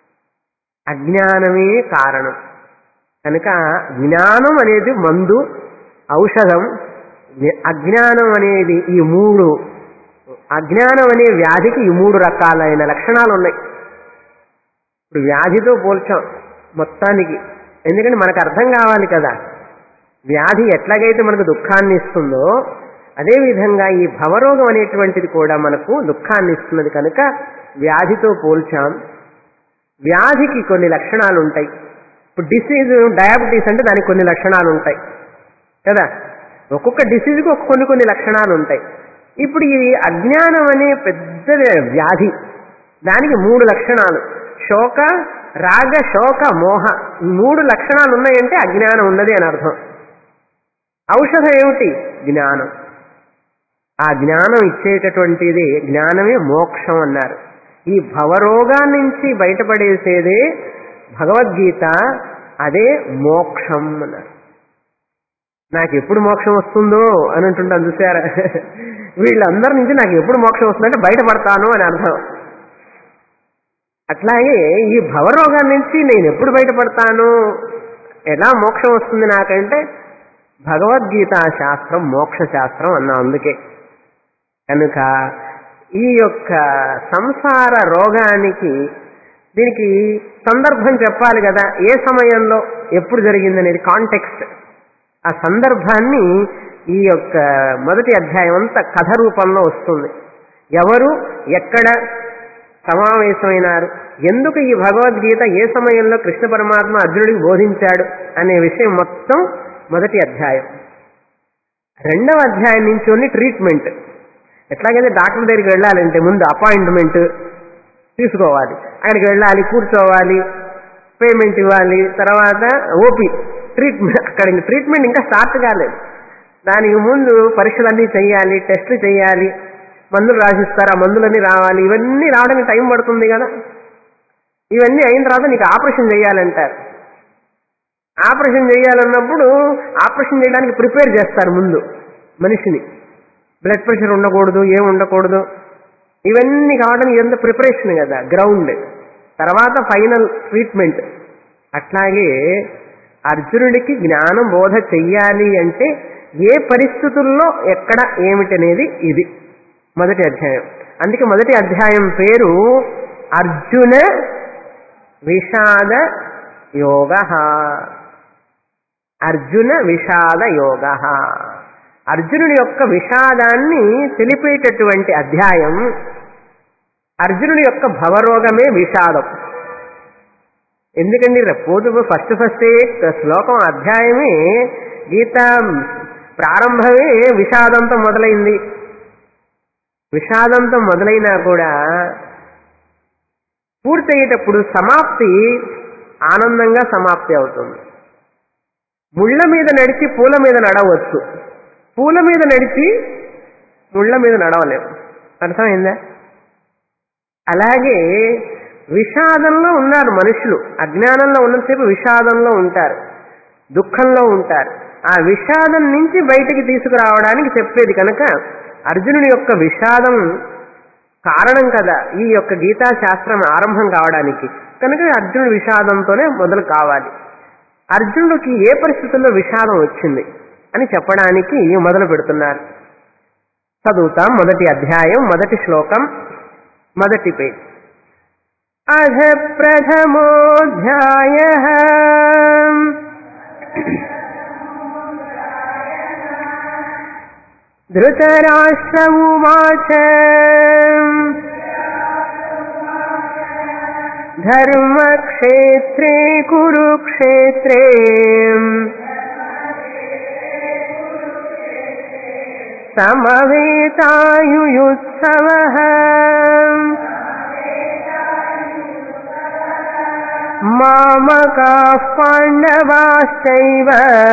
అజ్ఞానమే కారణం కనుక జ్ఞానం అనేది మందు, ఔషధం. అజ్ఞానం అనేది ఈ మూడు, అజ్ఞానం అనే వ్యాధికి ఈ మూడు రకాలైన లక్షణాలు ఉన్నాయి. ఇప్పుడు వ్యాధితో పోల్చాం మొత్తానికి, ఎందుకంటే మనకు అర్థం కావాలి కదా. వ్యాధి ఎట్లాగైతే మనకు దుఃఖాన్ని ఇస్తుందో అదేవిధంగా ఈ భవరోగం అనేటువంటిది కూడా మనకు దుఃఖాన్ని ఇస్తున్నది కనుక వ్యాధితో పోల్చాం. వ్యాధికి కొన్ని లక్షణాలు ఉంటాయి. ఇప్పుడు డిసీజ్, డయాబెటీస్ అంటే దానికి కొన్ని లక్షణాలు ఉంటాయి కదా. ఒక్కొక్క డిసీజ్కి ఒక కొన్ని కొన్ని లక్షణాలు ఉంటాయి. ఇప్పుడు ఈ అజ్ఞానం అనే పెద్ద వ్యాధి, దానికి మూడు లక్షణాలు, శోక రాగ శోక మోహ, మూడు లక్షణాలు ఉన్నాయంటే అజ్ఞానం ఉన్నది అని అర్థం. ఔషధం ఏమిటి? జ్ఞానం. ఆ జ్ఞానం ఇచ్చేటటువంటిది, జ్ఞానమే మోక్షం అన్నారు. ఈ భవరోగా నుంచి బయటపడేసేదే భగవద్గీత, అదే మోక్షం అన్నారు. నాకు ఎప్పుడు మోక్షం వస్తుందో అని అంటుంటాను చూసారా? వీళ్ళందరి నుంచి నాకు ఎప్పుడు మోక్షం వస్తుందంటే బయటపడతాను అని అర్థం. అట్లాగే ఈ భవరోగాన్ని నుంచి నేను ఎప్పుడు బయటపడతాను, ఎలా మోక్షం వస్తుంది నాకంటే భగవద్గీత శాస్త్రం మోక్ష శాస్త్రం అన్నా. అందుకే కనుక ఈ యొక్క సంసార రోగానికి, దీనికి సందర్భం చెప్పాలి కదా, ఏ సమయంలో ఎప్పుడు జరిగిందనేది కాంటెక్స్ట్. ఆ సందర్భాన్ని ఈ యొక్క మొదటి అధ్యాయం అంతా కథ రూపంలో వస్తుంది. ఎవరు ఎక్కడ సమావేశమైనారు, ఎందుకు ఈ భగవద్గీత ఏ సమయంలో కృష్ణ పరమాత్మ అర్జునుడికి బోధించాడు అనే విషయం మొత్తం మొదటి అధ్యాయం. రెండవ అధ్యాయం నుంచి ఓన్లీ ట్రీట్మెంట్. ఎట్లాగైతే డాక్టర్ దగ్గరికి వెళ్ళాలంటే ముందు అపాయింట్మెంట్ తీసుకోవాలి, అక్కడికి వెళ్ళాలి, కూర్చోవాలి, పేమెంట్ ఇవ్వాలి, తర్వాత ఓపీ ట్రీట్మెంట్. అక్కడ ట్రీట్మెంట్ ఇంకా స్టార్ట్ కాలేదు, దానికి ముందు పరీక్షలన్నీ చేయాలి, టెస్టులు చేయాలి, మందులు రాసిస్తారు, ఆ మందులన్నీ రావాలి. ఇవన్నీ రావడానికి టైం పడుతుంది కదా. ఇవన్నీ అయిన తర్వాత నీకు ఆపరేషన్ చేయాలంటారు. ఆపరేషన్ చేయాలన్నప్పుడు ఆపరేషన్ చేయడానికి ప్రిపేర్ చేస్తారు ముందు మనిషిని. బ్లడ్ ప్రెషర్ ఉండకూడదు, ఏం ఉండకూడదు, ఇవన్నీ కావడానికి ఇదంతా ప్రిపరేషన్ కదా, గ్రౌండ్. తర్వాత ఫైనల్ ట్రీట్మెంట్. అట్లాగే అర్జునుడికి జ్ఞానం బోధ చెయ్యాలి అంటే ఏ పరిస్థితుల్లో ఎక్కడ ఏమిటనేది ఇది మొదటి అధ్యాయం. అందుకే మొదటి అధ్యాయం పేరు అర్జున విషాద యోగ. అర్జున విషాద యోగ, అర్జునుడి యొక్క విషాదాన్ని తెలిపేటటువంటి అధ్యాయం. అర్జునుడి యొక్క భవరోగమే విషాదం. ఎందుకండి పోతు ఫస్ట్ ఫస్టే శ్లోకం అధ్యాయమే గీత ప్రారంభమే విషాదంతో మొదలైంది. విషాదంతో మొదలైనా కూడా పూర్తయ్యేటప్పుడు సమాప్తి ఆనందంగా సమాప్తి అవుతుంది. ముళ్ళ మీద నడిచి పూల మీద నడవచ్చు, పూల మీద నడిచి ముళ్ళ మీద నడవలేము. అర్థమైందా? అలాగే విషాదంలో ఉన్నారు మనుషులు. అజ్ఞానంలో ఉన్నంతసేపు విషాదంలో ఉంటారు, దుఃఖంలో ఉంటారు. ఆ విషాదం నుంచి బయటికి తీసుకురావడానికి చెప్పేది కనుక అర్జునుడి యొక్క విషాదం కారణం కదా ఈ యొక్క గీతా శాస్త్రం ఆరంభం కావడానికి. కనుక అర్జునుడి విషాదంతోనే మొదలు కావాలి. అర్జునుడికి ఏ పరిస్థితుల్లో విషాదం వచ్చింది అని చెప్పడానికి మొదలు పెడుతున్నారు. చదువుతాం. మొదటి అధ్యాయం మొదటి శ్లోకం మొదటి పేజ్. అథ ప్రథమోऽధ్యాయః ధృతరాష్ట్ర ఉవాచ ధర్మక్షేత్రే కురుక్షేత్రే సమవేతాయుయుత్సవః మామకాః పాండవాశ్చైవ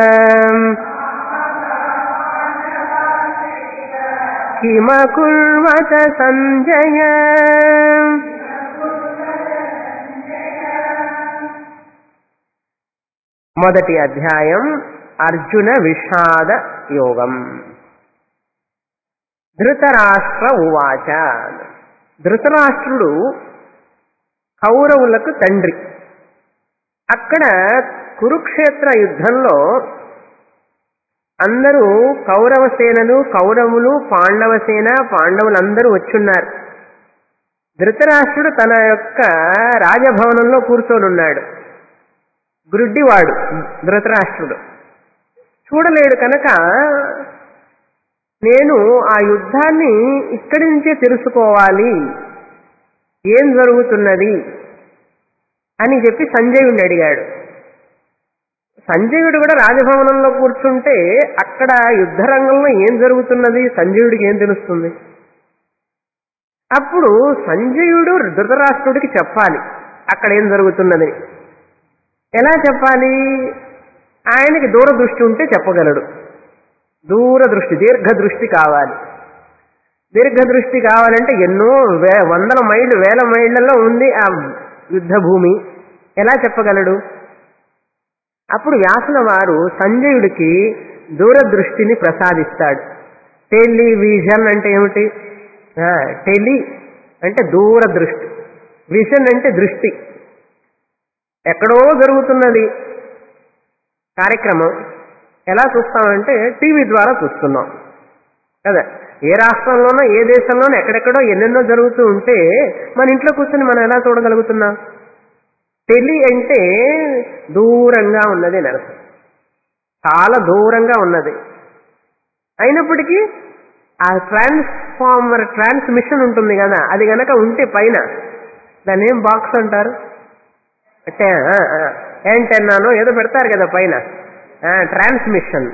కిమకుర్వత సంజయ. మొదటి అధ్యాయం అర్జున విషాద యోగం. ధృతరాష్ట్ర ఉవాచ. ధృతరాష్ట్రుడు కౌరవులకు తండ్రి. అక్కడ కురుక్షేత్ర యుద్ధంలో అందరూ కౌరవ సేనలు, కౌరవులు, పాండవ సేన, పాండవులందరూ వచ్చున్నారు. ధృతరాష్ట్రుడు తన యొక్క రాజభవనంలో కూర్చొని ఉన్నాడు. గ్రుడ్డివాడు ధృతరాష్ట్రుడు, చూడలేడు కనుక నేను ఆ యుద్ధాన్ని ఇక్కడి నుంచే తెలుసుకోవాలి, ఏం జరుగుతున్నది అని చెప్పి సంజయుడిని అడిగాడు. సంజయుడు కూడా రాజభవనంలో కూర్చుంటే అక్కడ యుద్ధరంగంలో ఏం జరుగుతున్నది సంజయుడికి ఏం తెలుస్తుంది? అప్పుడు సంజయుడు ధృతరాష్ట్రుడికి చెప్పాలి అక్కడ ఏం జరుగుతున్నది. ఎలా చెప్పాలి? ఆయనకి దూరదృష్టి ఉంటే చెప్పగలడు. దూరదృష్టి, దీర్ఘదృష్టి కావాలి. దీర్ఘదృష్టి కావాలంటే ఎన్నో వే వందల మైళ్ళు వేల మైళ్లలో ఉంది ఆ యుద్ధ భూమి, ఎలా చెప్పగలడు? అప్పుడు వ్యాసుల వారు సంజయుడికి దూరదృష్టిని ప్రసాదిస్తాడు. టెలివిజన్ అంటే ఏమిటి? టెలి అంటే దూరదృష్టి, విజన్ అంటే దృష్టి. ఎక్కడో జరుగుతున్నది కార్యక్రమం ఎలా చూస్తామంటే టీవీ ద్వారా చూస్తున్నాం కదా. ఏ రాష్ట్రంలోనో ఏ దేశంలోనో ఎక్కడెక్కడో ఎన్నెన్నో జరుగుతూ ఉంటే మన ఇంట్లో కూర్చొని మనం ఎలా చూడగలుగుతున్నాం? టెలి అంటే దూరంగా ఉన్నది అని అర్థం, చాలా దూరంగా ఉన్నది. అయినప్పటికీ ఆ ట్రాన్స్ఫార్మర్ ట్రాన్స్మిషన్ ఉంటుంది కదా, అది గనక ఉంటే పైన దాన్ని ఏం బాక్స్ అంటారు అంటే యాంటెన్నానో ఏదో పెడతారు కదా పైన, transmission,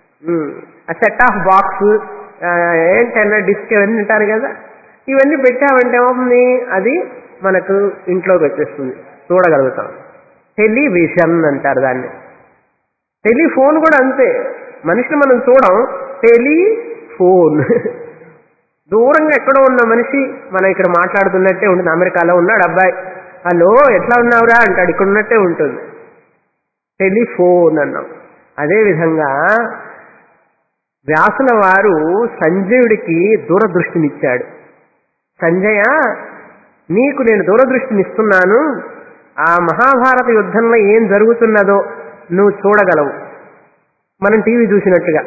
set of box, antenna, disk ఇవన్నీ ఉంటారు కదా. ఇవన్నీ పెట్టామంటే ఏమవుతుంది? అది మనకు ఇంట్లోకి వచ్చేస్తుంది, చూడగలుగుతాం. టెలివిజన్ అంటారు దాన్ని. టెలిఫోన్ కూడా అంతే, మనిషిని మనం చూడం, టెలిఫోన్. దూరంగా ఎక్కడో ఉన్న మనిషి మనం ఇక్కడ మాట్లాడుతున్నట్టే ఉంటుంది. అమెరికాలో ఉన్నాడు అబ్బాయి, హలో ఎట్లా ఉన్నావురా అంటాడు, ఇక్కడ ఉన్నట్టే ఉంటుంది. టెలిఫోన్ అన్నాం. అదేవిధంగా వ్యాసుల వారు సంజయుడికి దూరదృష్టినిచ్చాడు. సంజయ, నీకు నేను దూరదృష్టినిస్తున్నాను, ఆ మహాభారత యుద్ధంలో ఏం జరుగుతున్నదో నువ్వు చూడగలవు, మనం టీవీ చూసినట్టుగా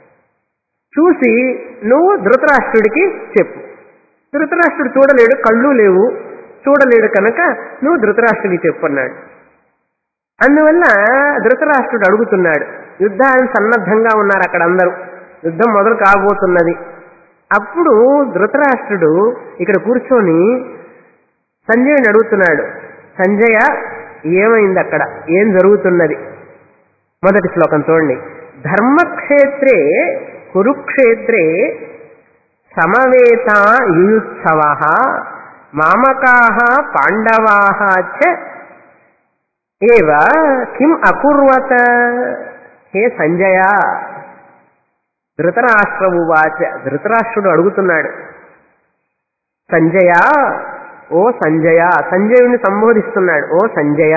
చూసి నువ్వు ధృతరాష్ట్రుడికి చెప్పు. ధృతరాష్ట్రుడు చూడలేడు, కళ్ళు లేవు, చూడలేడు కనుక నువ్వు ధృతరాష్ట్రుడికి చెప్పు అన్నాడు. అందువల్ల ధృతరాష్ట్రుడు అడుగుతున్నాడు. యుద్ధానికి సన్నద్ధంగా ఉన్నారు అక్కడ అందరూ, యుద్ధం మొదలు కాబోతున్నది. అప్పుడు ధృతరాష్ట్రుడు ఇక్కడ కూర్చొని సంజయుని అడుగుతున్నాడు, సంజయ ఏమైంది అక్కడ, ఏం జరుగుతున్నది? మొదటి శ్లోకం చూడండి. ధర్మక్షేత్రే కురుక్షేత్రే సమవేత యుయుత్సవ మామకాః పాండవాః చ ఏవ కిం అకుర్వత. హే సంజయ, ధృతరాష్ట్ర ఉవాచ, ధృతరాష్ట్రుడు అడుగుతున్నాడు, సంజయ, ఓ సంజయ, సంజయుని సంబోధిస్తున్నాడు, ఓ సంజయ,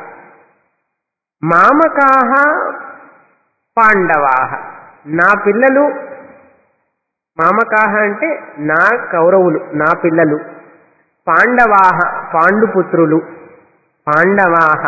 మామకాః పాండవాః, నా పిల్లలు, మామకాః అంటే నా కౌరవులు, నా పిల్లలు, పాండవాః పాండుపుత్రులు, పాండవాః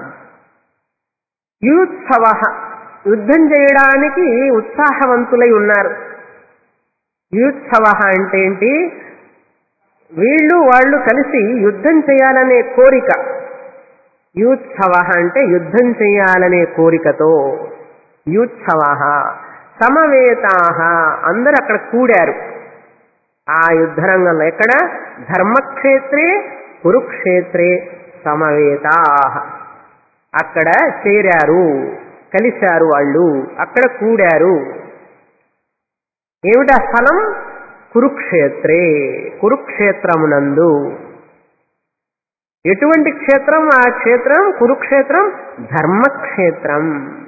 యూత్సవః యుద్ధం చేయడానికి ఉత్సాహవంతులై ఉన్నారు. యూత్సవః అంటే ఏంటి? వీళ్ళు వాళ్ళు కలిసి యుద్ధం చేయాలనే కోరిక. యూత్సవః అంటే యుద్ధం చేయాలనే కోరికతో. యూత్సవః సమవేతాః అందరూ అక్కడ కూడారు ఆ యుద్ధరంగంలో. ఎక్కడ? ధర్మక్షేత్రే కురుక్షేత్రే సమవేతాః. అక్కడ చేరారు, కలిశారు, వాళ్ళు అక్కడ కూడారు. ఏమిటా స్థలం? కురుక్షేత్రే, కురుక్షేత్రమునందు. ఎటువంటి క్షేత్రం ఆ క్షేత్రం? కురుక్షేత్రం ధర్మక్షేత్రం.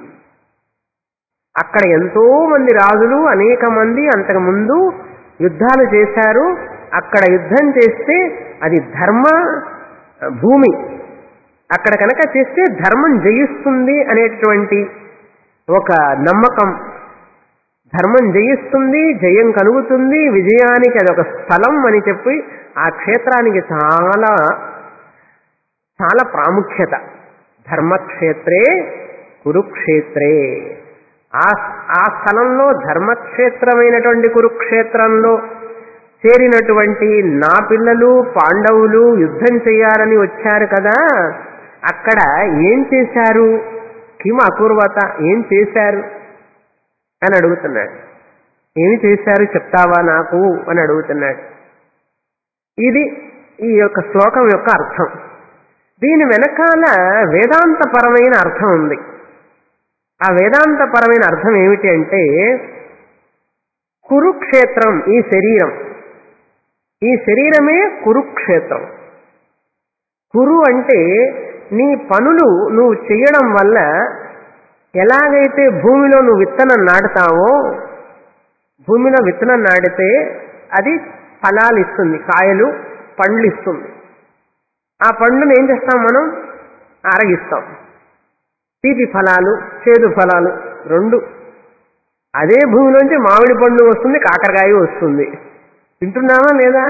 అక్కడ ఎంతో మంది రాజులు, అనేక మంది అంతకు ముందు యుద్ధాలు చేశారు. అక్కడ యుద్ధం చేస్తే అది ధర్మ భూమి. అక్కడ కనుక చేస్తే ధర్మం జయిస్తుంది అనేటువంటి ఒక నమ్మకం. ధర్మం జయిస్తుంది, జయం కలుగుతుంది, విజయానికి అదొక స్థలం అని చెప్పి ఆ క్షేత్రానికి చాలా చాలా ప్రాముఖ్యత. ధర్మక్షేత్రే కురుక్షేత్రే. ఆ ఆ స్థలంలో ధర్మక్షేత్రమైనటువంటి కురుక్షేత్రంలో చేరినటువంటి నా పిల్లలు పాండవులు యుద్ధం చేయాలని వచ్చారు కదా, అక్కడ ఏం చేశారు? కిం అకుర్వత, ఏం చేశారు అని అడుగుతున్నాడు. ఏమి చేశారు చెప్తావా నాకు అని అడుగుతున్నాడు. ఇది ఈ యొక్క శ్లోకం యొక్క అర్థం. దీని వెనకాల వేదాంతపరమైన అర్థం ఉంది. ఆ వేదాంతపరమైన అర్థం ఏమిటి అంటే, కురుక్షేత్రం ఈ శరీరం, ఈ శరీరమే కురుక్షేత్రం. కురు అంటే నీ పనులు నువ్వు చేయడం వల్ల ఎలాగైతే భూమిలో నువ్వు విత్తనం నాటుతావో, భూమిలో విత్తనం నాటితే అది ఫలాలు ఇస్తుంది, కాయలు పండ్లు ఇస్తుంది. ఆ పండును ఏం చేస్తాం మనం? ఆరగిస్తాం. తీపి ఫలాలు, చేదు ఫలాలు రెండు. అదే భూమిలోంచి మామిడి పండు వస్తుంది, కాకరకాయ వస్తుంది. తింటున్నావా లేదా?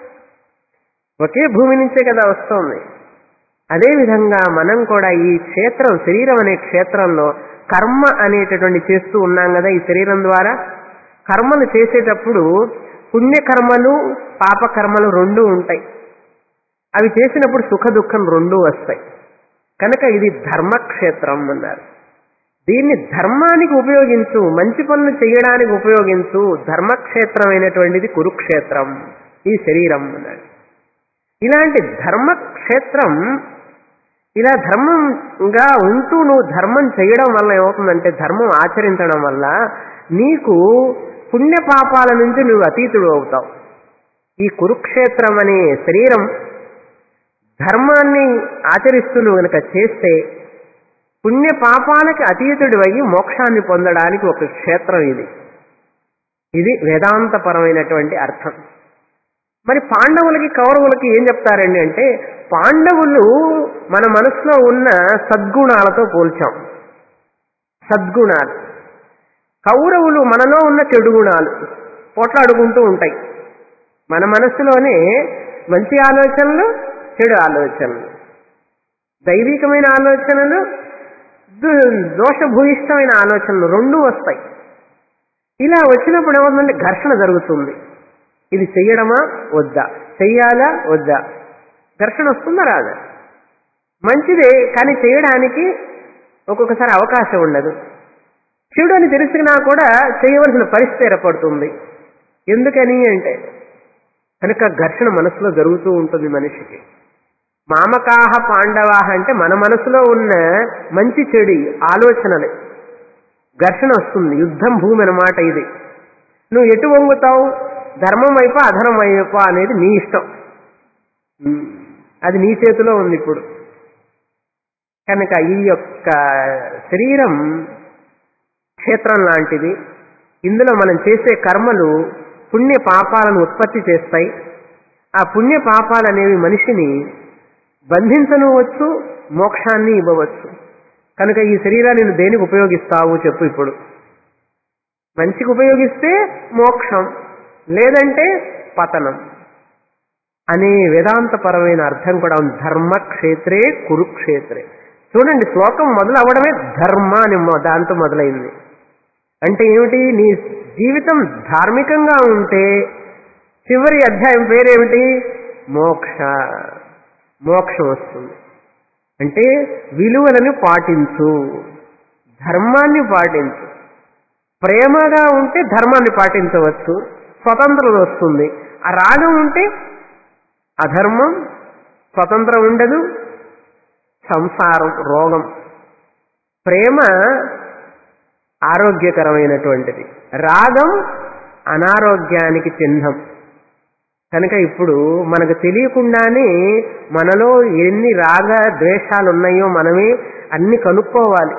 ఒకే భూమి నుంచే కదా వస్తుంది. అదేవిధంగా మనం కూడా ఈ క్షేత్రం, శరీరం అనే క్షేత్రంలో కర్మ అనేటటువంటి చేస్తూ ఉన్నాం కదా. ఈ శరీరం ద్వారా కర్మలు చేసేటప్పుడు పుణ్యకర్మలు పాపకర్మలు రెండూ ఉంటాయి. అవి చేసినప్పుడు సుఖ దుఃఖం రెండూ వస్తాయి. కనుక ఇది ధర్మక్షేత్రం అన్నారు. దీన్ని ధర్మానికి ఉపయోగించు, మంచి పనులు చేయడానికి ఉపయోగించు. ధర్మక్షేత్రమైనటువంటిది కురుక్షేత్రం, ఈ శరీరం అన్నాడు. ఇలాంటి ధర్మక్షేత్రం, ఇలా ధర్మంగా ఉంటూ నువ్వు ధర్మం చేయడం వల్ల ఏమవుతుందంటే, ధర్మం ఆచరించడం వల్ల నీకు పుణ్యపాపాల నుంచి నువ్వు అతీతుడు అవుతావు. ఈ కురుక్షేత్రం అనే శరీరం ధర్మాన్ని ఆచరిస్తూ నువ్వు కనుక చేస్తే పుణ్య పాపాలకి అతీతుడు అయ్యి మోక్షాన్ని పొందడానికి ఒక క్షేత్రం ఇది. ఇది వేదాంతపరమైనటువంటి అర్థం. మరి పాండవులకి కౌరవులకి ఏం చెప్తారండి అంటే, పాండవులు మన మనసులో ఉన్న సద్గుణాలతో పోల్చాం, సద్గుణాలు. కౌరవులు మనలో ఉన్న చెడు గుణాలు పోట్లాడుకుంటూ ఉంటాయి. మన మనస్సులోనే మంచి ఆలోచనలు, చెడు ఆలోచనలు, దైవికమైన ఆలోచనలు, దోషభూయిష్టమైన ఆలోచనలు రెండూ వస్తాయి. ఇలా వచ్చినప్పుడు ఏమవుతుందంటే ఘర్షణ జరుగుతుంది. ఇది చెయ్యడమా వద్దా, చెయ్యాలా వద్దా, ఘర్షణ వస్తుందా రాదా? మంచిదే కానీ చేయడానికి ఒక్కొక్కసారి అవకాశం ఉండదు. చెడు అని తెలిసినా కూడా చేయవలసిన పరిస్థితి ఏర్పడుతుంది. ఎందుకని అంటే కనుక ఘర్షణ మనసులో జరుగుతూ ఉంటుంది మనిషికి. మామకాహ పాండవాహ అంటే మన మనసులో ఉన్న మంచి చెడు ఆలోచనలే ఘర్షణ వస్తుంది. యుద్ధం భూమి అన్నమాట ఇది. నువ్వు ఎటు వంగుతావు, ధర్మం వైపా అధర్మం వైపా అనేది నీ ఇష్టం. అది నీ చేతిలో ఉంది ఇప్పుడు. కనుక ఈ యొక్క శరీరం క్షేత్రం లాంటిది. ఇందులో మనం చేసే కర్మలు పుణ్య పాపాలను ఉత్పత్తి చేస్తాయి. ఆ పుణ్య పాపాలు అనేవి మనిషిని బంధించనువచ్చు, మోక్షాన్ని ఇవ్వవచ్చు. కనుక ఈ శరీరాన్ని నువ్వు దేనికి ఉపయోగిస్తావు చెప్పు. ఇప్పుడు మంచికి ఉపయోగిస్తే మోక్షం, లేదంటే పతనం అనే వేదాంతపరమైన అర్థం కూడా ఉంది. ధర్మక్షేత్రే కురుక్షేత్రే. చూడండి, శ్లోకం మొదలు అవడమే ధర్మ అని దాంతో మొదలైంది. అంటే ఏమిటి? నీ జీవితం ధార్మికంగా ఉంటే చివరి అధ్యాయం పేరేమిటి? మోక్ష. మోక్షం వస్తుంది. అంటే విలువలను పాటించు, ధర్మాన్ని పాటించు. ప్రేమగా ఉంటే ధర్మాన్ని పాటించవచ్చు, స్వతంత్రం వస్తుంది. ఆ రాగం ఉంటే అధర్మం, స్వతంత్రం ఉండదు, సంసారం, రోగం. ప్రేమ ఆరోగ్యకరమైనటువంటిది, రాగం అనారోగ్యానికి చిహ్నం. కనుక ఇప్పుడు మనకు తెలియకుండానే మనలో ఎన్ని రాగ ద్వేషాలు ఉన్నాయో మనమే అన్ని కనుక్కోవాలి.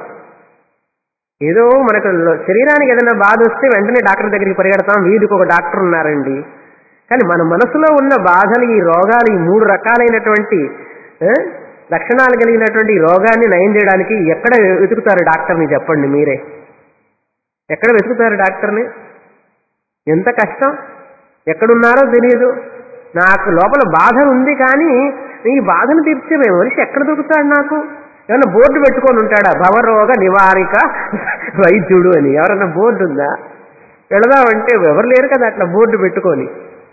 ఏదో మనకు శరీరానికి ఏదైనా బాధ వస్తే వెంటనే డాక్టర్ దగ్గరికి పరిగెడతాం, వీధికి ఒక డాక్టర్ ఉన్నారండి. కానీ మన మనసులో ఉన్న బాధలు, ఈ రోగాలు, ఈ మూడు రకాలైనటువంటి లక్షణాలు కలిగినటువంటి ఈ రోగాన్ని నయం చేయడానికి ఎక్కడ వెతుకుతారు డాక్టర్ని? చెప్పండి మీరే. ఎక్కడ వెతుకుతారు డాక్టర్ని? ఎంత కష్టం. ఎక్కడున్నారో తెలియదు. నాకు లోపల బాధ ఉంది, కానీ ఈ బాధను తీర్చే మనిషి ఎక్కడ దొరుకుతాడు నాకు? ఏమన్నా బోర్డు పెట్టుకొని ఉంటాడా? భవరోగ నివారిక వైద్యుడు అని ఎవరన్నా బోర్డు ఉందా? వెళదామంటే ఎవరు లేరు కదా అట్లా బోర్డు పెట్టుకొని.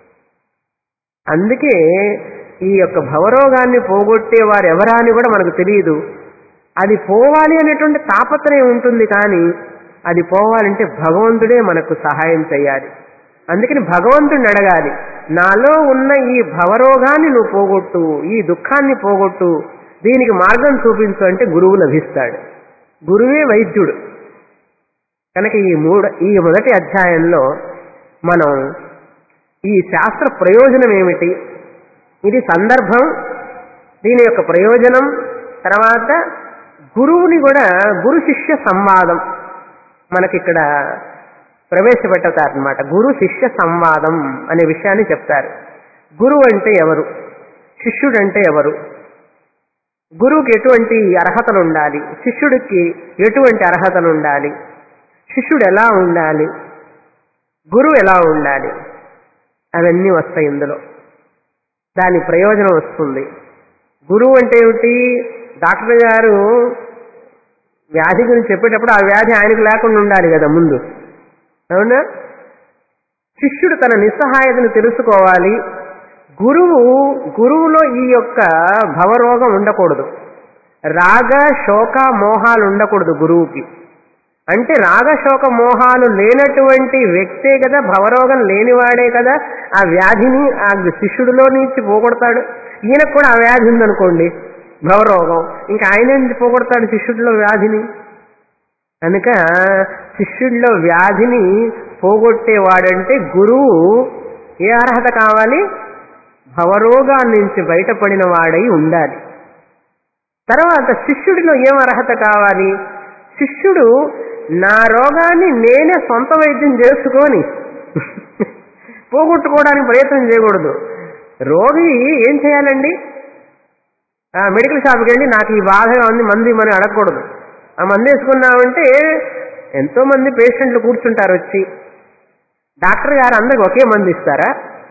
అందుకే ఈ యొక్క భవరోగాన్ని పోగొట్టే వారు ఎవరా అని కూడా మనకు తెలియదు. అది పోవాలి అనేటువంటి తాపత్రయం ఉంటుంది, కానీ అది పోవాలంటే భగవంతుడే మనకు సహాయం చేయాలి. అందుకని భగవంతుడిని అడగాలి, నాలో ఉన్న ఈ భవరోగాన్ని నువ్వు పోగొట్టు, ఈ దుఃఖాన్ని పోగొట్టు, దీనికి మార్గం చూపించు అంటే గురువు లభిస్తాడు. గురువే వైద్యుడు. కనుక ఈ మూడు ఈ మొదటి అధ్యాయంలో మనం ఈ శాస్త్ర ప్రయోజనం ఏమిటి, ఇది సందర్భం, దీని యొక్క ప్రయోజనం, తర్వాత గురువుని కూడా గురు శిష్య సంవాదం మనకిక్కడ ప్రవేశపెడతారనమాట. గురు శిష్య సంవాదం అనే విషయాన్ని చెప్తారు. గురువు అంటే ఎవరు, శిష్యుడు అంటే ఎవరు, గురువుకి ఎటువంటి అర్హతలు ఉండాలి, శిష్యుడికి ఎటువంటి అర్హతలు ఉండాలి, శిష్యుడు ఎలా ఉండాలి, గురువు ఎలా ఉండాలి, అవన్నీ వస్తాయి ఇందులో. దాని ప్రయోజనం వస్తుంది. గురువు అంటే ఏమిటి? డాక్టర్ గారు వ్యాధి గురించి చెప్పేటప్పుడు ఆ వ్యాధి ఆయనకు లేకుండా ఉండాలి కదా ముందు, అవునా? శిష్యుడు తన నిస్సహాయతను తెలుసుకోవాలి. గురువు గురువులో ఈ యొక్క భవరోగం ఉండకూడదు, రాగ శోక మోహాలు ఉండకూడదు గురువుకి. అంటే రాగశోక మోహాలు లేనటువంటి వ్యక్తే కదా, భవరోగం లేనివాడే కదా ఆ వ్యాధిని ఆ శిష్యుడిలో నుంచి పోగొడతాడు. ఈయనకు కూడా ఆ వ్యాధి ఉందనుకోండి, భవరోగం, ఇంకా ఆయన నుంచి పోగొడతాడు శిష్యుడిలో వ్యాధిని. కనుక శిష్యుడిలో వ్యాధిని పోగొట్టేవాడంటే గురువు ఏ అర్హత కావాలి? భవరోగాన్ని నుంచి బయటపడిన వాడై ఉండాలి. తర్వాత శిష్యుడిలో ఏం అర్హత కావాలి? శిష్యుడు నా రోగాన్ని నేనే సొంత వైద్యం చేసుకొని పోగొట్టుకోవడానికి ప్రయత్నం చేయకూడదు. రోగి ఏం చేయాలండి? మెడికల్ షాప్కి వెళ్ళి నాకు ఈ బాధగా ఉంది మంది మనం అడగకూడదు. ఆ మంది వేసుకున్నామంటే ఎంతో మంది పేషెంట్లు కూర్చుంటారు వచ్చి, డాక్టర్ గారు అందరికి ఒకే మంది ఇస్తారా?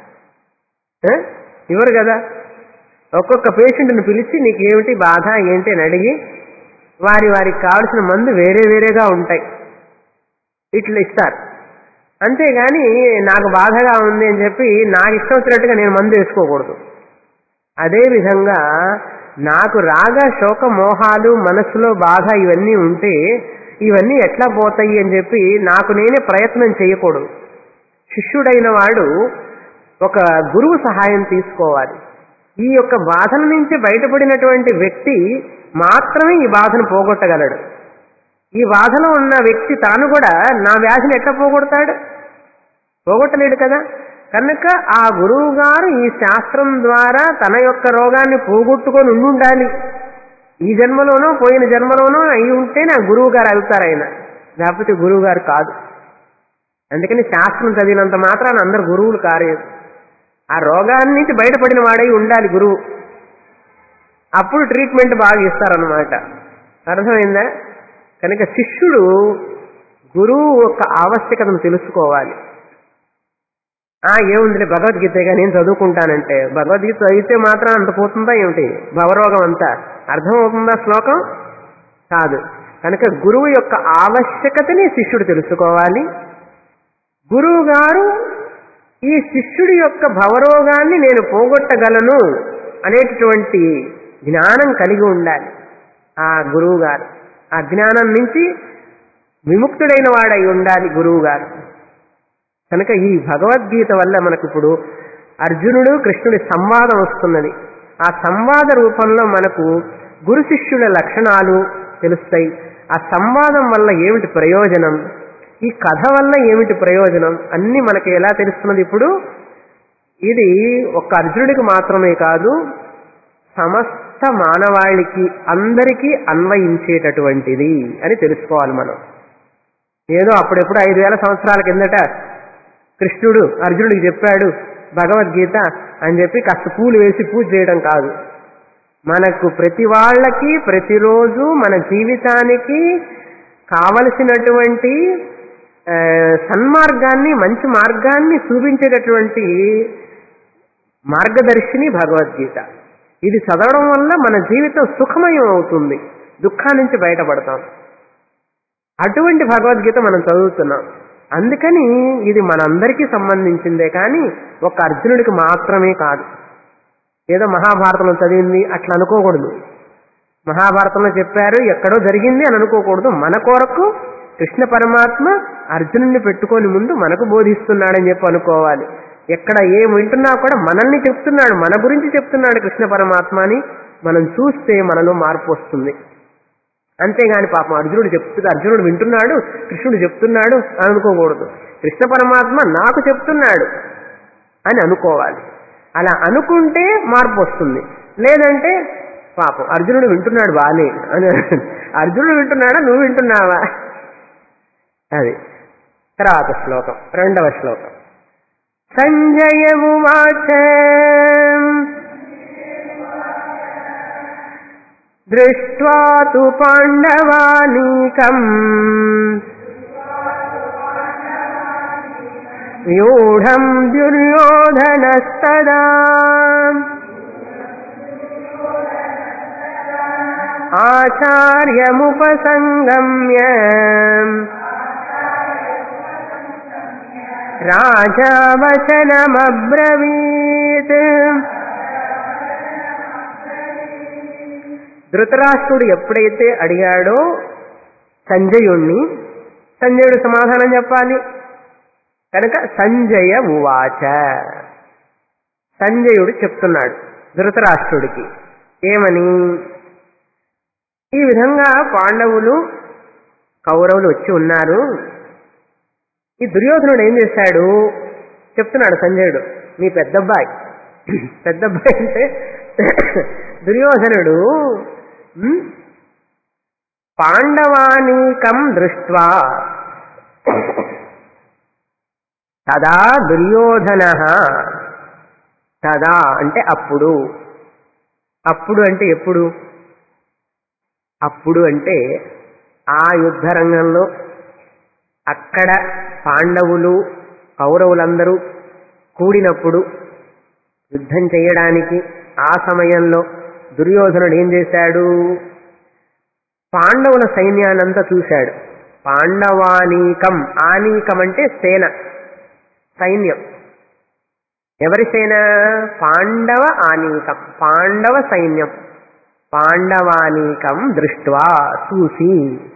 ఇవ్వరు కదా. ఒక్కొక్క పేషెంట్ని పిలిచి నీకు ఏమిటి బాధ ఏంటి అని అడిగి వారి వారికి కావలసిన మందు వేరే వేరేగా ఉంటాయి, ఇట్లా ఇస్తారు. అంతేగాని నాకు బాధగా ఉంది అని చెప్పి నాకు ఇష్టం వచ్చినట్టుగా నేను మందు వేసుకోకూడదు. అదేవిధంగా నాకు రాగ శోక మోహాలు, మనస్సులో బాధ ఇవన్నీ ఉంటే ఇవన్నీ ఎట్లా పోతాయి అని చెప్పి నాకు నేనే ప్రయత్నం చేయకూడదు. శిష్యుడైన వాడు ఒక గురువు సహాయం తీసుకోవాలి. ఈ యొక్క బాధల నుంచి బయటపడినటువంటి వ్యక్తి మాత్రమే ఈ బాధను పోగొట్టగలడు. ఈ బాధలో ఉన్న వ్యక్తి తాను కూడా నా వ్యాధిని ఎట్లా పోగొడతాడు? పోగొట్టలేడు కదా. కనుక ఆ గురువు గారు ఈ శాస్త్రం ద్వారా తన యొక్క రోగాన్ని పోగొట్టుకొని ఉండాలి. ఈ జన్మలోనో పోయిన జన్మలోనో అయి ఉంటే నా గురువు గారు అవుతారు ఆయన, లేకపోతే గురువు గారు కాదు. అందుకని శాస్త్రం చదివినంత మాత్రాన అందరు గురువులు కాలేదు. ఆ రోగాన్ని నుంచి బయటపడిన వాడై ఉండాలి గురువు. అప్పుడు ట్రీట్మెంట్ బాగా ఇస్తారన్నమాట. అర్థమైందా? కనుక శిష్యుడు గురువు యొక్క ఆవశ్యకతను తెలుసుకోవాలి. ఆ ఏముందిలే భగవద్గీతగా నేను చదువుకుంటానంటే భగవద్గీత చదివితే మాత్రం అంత పోతుందా ఏమిటి? భవరోగం అంతా అర్థమవుతుందా శ్లోకం? కాదు. కనుక గురువు యొక్క ఆవశ్యకతని శిష్యుడు తెలుసుకోవాలి. గురువు గారు ఈ శిష్యుడి యొక్క భవరోగాన్ని నేను పోగొట్టగలను అనేటటువంటి జ్ఞానం కలిగి ఉండాలి ఆ గురువు గారు. ఆ జ్ఞానం నుంచి విముక్తుడైన వాడై ఉండాలి గురువు గారు. కనుక ఈ భగవద్గీత వల్ల మనకు ఇప్పుడు అర్జునుడు కృష్ణుడి సంవాదం వస్తున్నది. ఆ సంవాద రూపంలో మనకు గురు శిష్యుల లక్షణాలు తెలుస్తాయి. ఆ సంవాదం వల్ల ఏమిటి ప్రయోజనం, ఈ కథ వల్ల ఏమిటి ప్రయోజనం అన్నీ మనకి ఎలా తెలుస్తున్నది ఇప్పుడు. ఇది ఒక్క అర్జునుడికి మాత్రమే కాదు, సమస్త మానవాళికి అందరికీ అన్వయించేటటువంటిది అని తెలుసుకోవాలి మనం. ఏదో అప్పుడెప్పుడు ఐదు వేల సంవత్సరాల కిందట కృష్ణుడు అర్జునుడికి చెప్పాడు భగవద్గీత అని చెప్పి కాస్త పూలు వేసి పూజ చేయడం కాదు. మనకు ప్రతి వాళ్ళకి ప్రతిరోజు మన జీవితానికి కావలసినటువంటి సన్మార్గాన్ని మంచి మార్గాన్ని చూపించేటటువంటి మార్గదర్శిని భగవద్గీత. ఇది చదవడం వల్ల మన జీవితం సుఖమయం అవుతుంది, దుఃఖాల నుంచి బయటపడతాం. అటువంటి భగవద్గీత మనం చదువుతున్నాం. అందుకని ఇది మనందరికీ సంబంధించిందే కానీ ఒక అర్జునుడికి మాత్రమే కాదు. ఏదో మహాభారతంలో చదివింది అట్లా అనుకోకూడదు. మహాభారతంలో చెప్పారు ఎక్కడో జరిగింది అని అనుకోకూడదు. మన కొరకు కృష్ణ పరమాత్మ అర్జునుడిని పెట్టుకొని ముందు మనకు బోధిస్తున్నాడని చెప్పి అనుకోవాలి. ఎక్కడ ఏం వింటున్నా కూడా మనల్ని చెప్తున్నాడు, మన గురించి చెప్తున్నాడు కృష్ణ పరమాత్మ అని మనం చూస్తే మనలో మార్పు వస్తుంది. అంతేగాని పాపం అర్జునుడు చెప్తు అర్జునుడు వింటున్నాడు కృష్ణుడు చెప్తున్నాడు అని అనుకోకూడదు. కృష్ణ పరమాత్మ నాకు చెప్తున్నాడు అని అనుకోవాలి. అలా అనుకుంటే మార్పు వస్తుంది. లేదంటే పాపం అర్జునుడు వింటున్నాడు బానే అని, అర్జునుడు వింటున్నాడా నువ్వు వింటున్నావా? అది తర్వాత శ్లోకం, రెండవ శ్లోకం. సంజయ ఉవాచ దృష్ట్వా తు పాండవానీకం వ్యూఢం దుర్యోధనస్తదా ఆచార్యముపసంగమ్య రాజా వచనమబ్రవీత్. ధృతరాష్ట్రుడు ఎప్పుడైతే అడిగాడో సంజయుణ్ణి, సంజయుడు సమాధానం చెప్పాలి కనుక సంజయ ఉవాచ, సంజయుడు చెప్తున్నాడు ధృతరాష్ట్రుడికి ఏమని, ఈ విధంగా పాండవులు కౌరవులు వచ్చి ఉన్నారు. ఈ దుర్యోధనుడు ఏం చేశాడు చెప్తున్నాడు సంజయుడు. నీ పెద్దబ్బాయి, పెద్దబ్బాయి అంటే దుర్యోధనుడు పాండవానీకం దృష్ట్వా తదా దుర్యోధన, తదా అంటే అప్పుడు, అప్పుడు అంటే ఎప్పుడు, అప్పుడు అంటే ఆ యుద్ధ రంగంలో అక్కడ పాండవులు కౌరవులందరూ కూడినప్పుడు యుద్ధం చేయడానికి ఆ సమయంలో దుర్యోధనుడు ఏం చేశాడు, పాండవుల సైన్యానంతా చూశాడు. పాండవానీకం, ఆనీకం అంటే సేన, సైన్యం. ఎవరి సేన? పాండవ ఆనీకం, పాండవ సైన్యం. పాండవానీకం దృష్ట్వా చూసి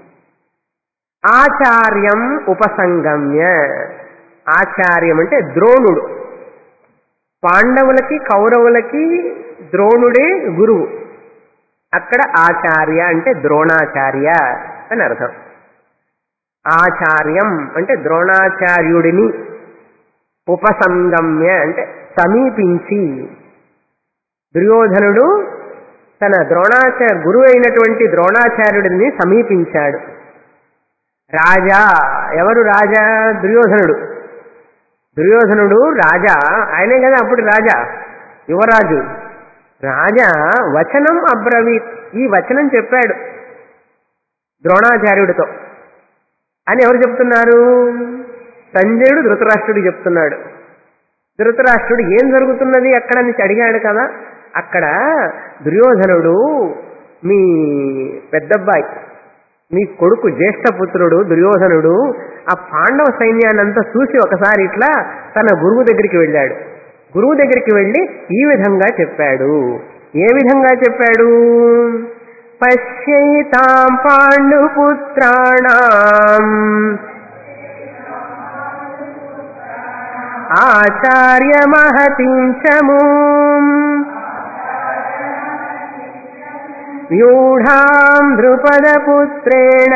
ఆచార్యం ఉపసంగమ్య, ఆచార్యం అంటే ద్రోణుడు. పాండవులకి కౌరవులకి ద్రోణుడే గురువు. అక్కడ ఆచార్య అంటే ద్రోణాచార్య అని అర్థం. ఆచార్యం అంటే ద్రోణాచార్యుడిని ఉపసంగమ్య అంటే సమీపించి. దుర్యోధనుడు తన ద్రోణాచార్య గురువు అయినటువంటి ద్రోణాచార్యుడిని సమీపించాడు. రాజా, ఎవరు రాజా? దుర్యోధనుడు. దుర్యోధనుడు రాజా, ఆయనే కదా అప్పుడు రాజా, యువరాజు. రాజా వచనం అబ్రవీత్, ఈ వచనం చెప్పాడు ద్రోణాచార్యుడితో అని ఎవరు చెప్తున్నారు? సంజయుడు ధృతరాష్ట్రుడికి చెప్తున్నాడు. ధృతరాష్ట్రుడు ఏం జరుగుతున్నది అక్కడ నుంచి అడిగాడు కదా. అక్కడ దుర్యోధనుడు మీ పెద్దబ్బాయి, మీ కొడుకు జ్యేష్ఠపుత్రుడు దుర్యోధనుడు ఆ పాండవ సైన్యాన్నంతా చూసి ఒకసారి ఇట్లా తన గురువు దగ్గరికి వెళ్ళాడు. గురువు దగ్గరికి వెళ్ళి ఈ విధంగా చెప్పాడు. ఏ విధంగా చెప్పాడు? పశ్యైతాం పాండుపుత్రాణాం ఆచార్య మహతిం చమూం వ్యూఢాం ద్రుపదపుత్రేణ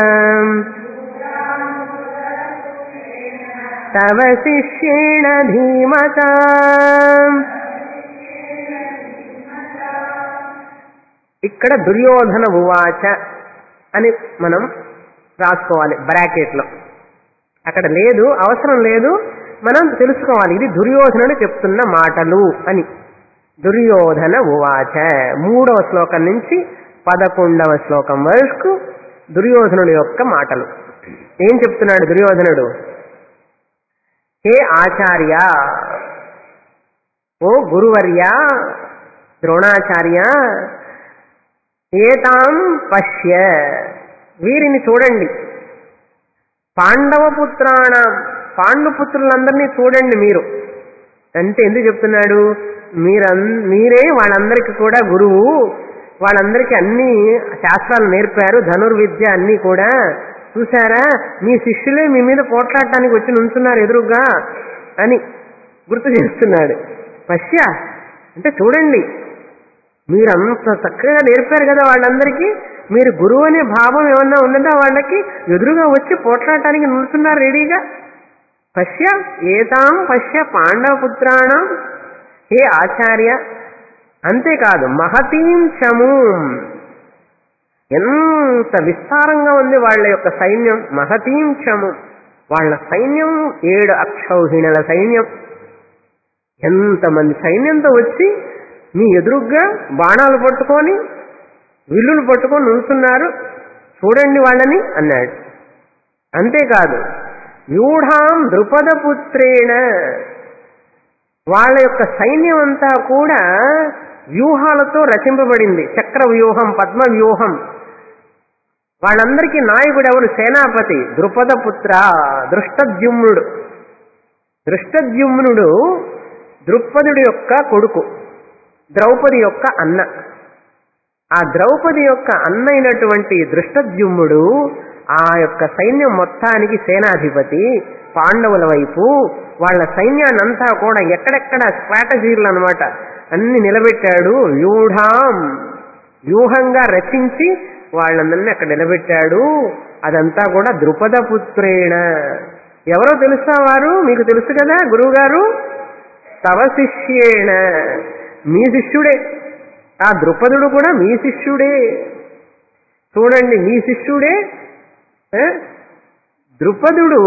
తవ శిష్యేణ ధీమతా. ఇక్కడ దుర్యోధన ఉవాచ అని మనం రాసుకోవాలి బ్రాకెట్లో. అక్కడ లేదు, అవసరం లేదు, మనం తెలుసుకోవాలి ఇది దుర్యోధనుడు చెప్తున్న మాటలు అని. దుర్యోధన ఉవాచ మూడవ శ్లోకం నుంచి పదకొండవ శ్లోకం వరకు దుర్యోధనుడి యొక్క మాటలు. ఏం చెప్తున్నాడు దుర్యోధనుడు? హే ఆచార్య, ఓ గురువర్య ద్రోణాచార్య, ఏతాం పశ్య, వీరిని చూడండి. పాండవ పుత్రాణ, పాండుపుత్రులందరినీ చూడండి మీరు. అంటే ఎందుకు చెప్తున్నాడు? మీరం మీరే వాళ్ళందరికీ కూడా గురువు, వాళ్ళందరికీ అన్ని శాస్త్రాలు నేర్పారు, ధనుర్విద్య అన్నీ కూడా. చూసారా, మీ శిష్యులే మీ మీద పోట్లాడటానికి వచ్చి నుంచున్నారు ఎదురుగా అని గుర్తు చేస్తున్నాడు. పశ్య అంటే చూడండి, మీరంత చక్కగా నేర్పారు కదా వాళ్ళందరికీ, మీరు గురువు అనే భావం ఏమన్నా ఉన్నదా వాళ్ళకి? ఎదురుగా వచ్చి పోట్లాడటానికి నుంచున్నారు రెడీగా. పశ్య ఏతాం పశ్య పాండవపుత్రాణం, హే ఆచార్య. అంతేకాదు మహతీం చమూం, ఎంత విస్తారంగా ఉంది వాళ్ళ యొక్క సైన్యం. మహతీం చము, వాళ్ళ సైన్యం ఏడు అక్షౌహిణుల సైన్యం. ఎంతమంది సైన్యంతో వచ్చి మీ ఎదురుగ్గా బాణాలు పట్టుకొని విల్లులు పట్టుకొని ఉంటున్నారు, చూడండి వాళ్ళని అన్నాడు. అంతేకాదు వ్యూఢాం ద్రుపదపుత్రేణ, వాళ్ళ యొక్క సైన్యం అంతా కూడా వ్యూహాలతో రచింపబడింది. చక్ర వ్యూహం, పద్మ వ్యూహం. వాళ్ళందరికీ నాయకుడు ఎవరు? సేనాపతి ద్రుపదపుత్ర దృష్టద్యుమ్నుడు. దృష్టద్యుమ్నుడు ద్రుపదుడి యొక్క కొడుకు, ద్రౌపది యొక్క అన్న. ఆ ద్రౌపది యొక్క అన్న అయినటువంటి దృష్టద్యుమ్నుడు ఆ యొక్క సైన్యం మొత్తానికి సేనాధిపతి. పాండవుల వైపు వాళ్ళ సైన్యాన్నంతా కూడా ఎక్కడెక్కడ స్ట్రాటజీలు అనమాట అన్ని నిలబెట్టాడు. వ్యూఢాం, వ్యూహంగా రచించి వాళ్ళందరినీ అక్కడ నిలబెట్టాడు. అదంతా కూడా ద్రుపదపుత్రేణ. ఎవరో తెలుసా వారు? మీకు తెలుసు కదా గురువు గారు. తవ శిష్యేణ, మీ శిష్యుడే. ఆ ద్రుపదుడు కూడా మీ శిష్యుడే. చూడండి, మీ శిష్యుడే. ద్రుపదుడు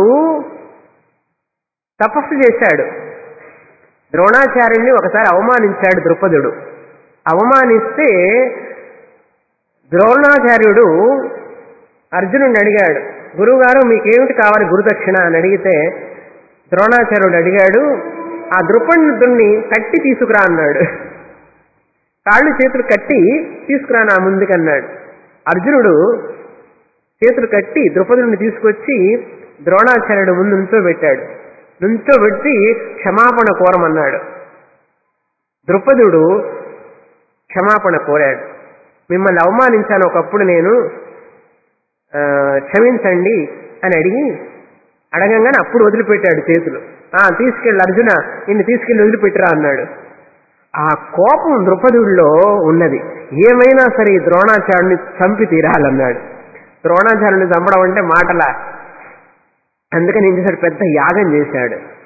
తపస్సు చేశాడు. ద్రోణాచార్యుడిని ఒకసారి అవమానించాడు ద్రుపదుడు. అవమానిస్తే ద్రోణాచార్యుడు అర్జునుడిని అడిగాడు, గురువుగారు మీకేమిటి కావాలి గురుదక్షిణ అని అడిగితే ద్రోణాచార్యుడు అడిగాడు, ఆ ద్రుపదుడిని కట్టి తీసుకురా అన్నాడు. కాళ్ళు చేతులు కట్టి తీసుకురా నా ముందుకన్నాడు. అర్జునుడు చేతులు కట్టి ద్రుపదుడిని తీసుకొచ్చి ద్రోణాచార్యుడు ముందు నుంచోబెట్టాడు. నుంచోబెట్టి క్షమాపణ కోరమన్నాడు. ద్రుపదుడు క్షమాపణ కోరాడు. మిమ్మల్ని అవమానించాను ఒకప్పుడు నేను, క్షమించండి అని అడిగి అడగంగానే అప్పుడు వదిలిపెట్టాడు చేతులు. ఆ తీసుకెళ్ళి అర్జున నిన్ను తీసుకెళ్ళి వదిలిపెట్టిరా అన్నాడు. ఆ కోపం ద్రుపదుడిలో ఉన్నది. ఏమైనా సరే ద్రోణాచార్యుడిని చంపి తీరాలన్నాడు. ద్రోణాచార్యుడిని చంపడం అంటే మాటలా. అందుకని ఏం చేశాడు? పెద్ద యాగం చేశాడు.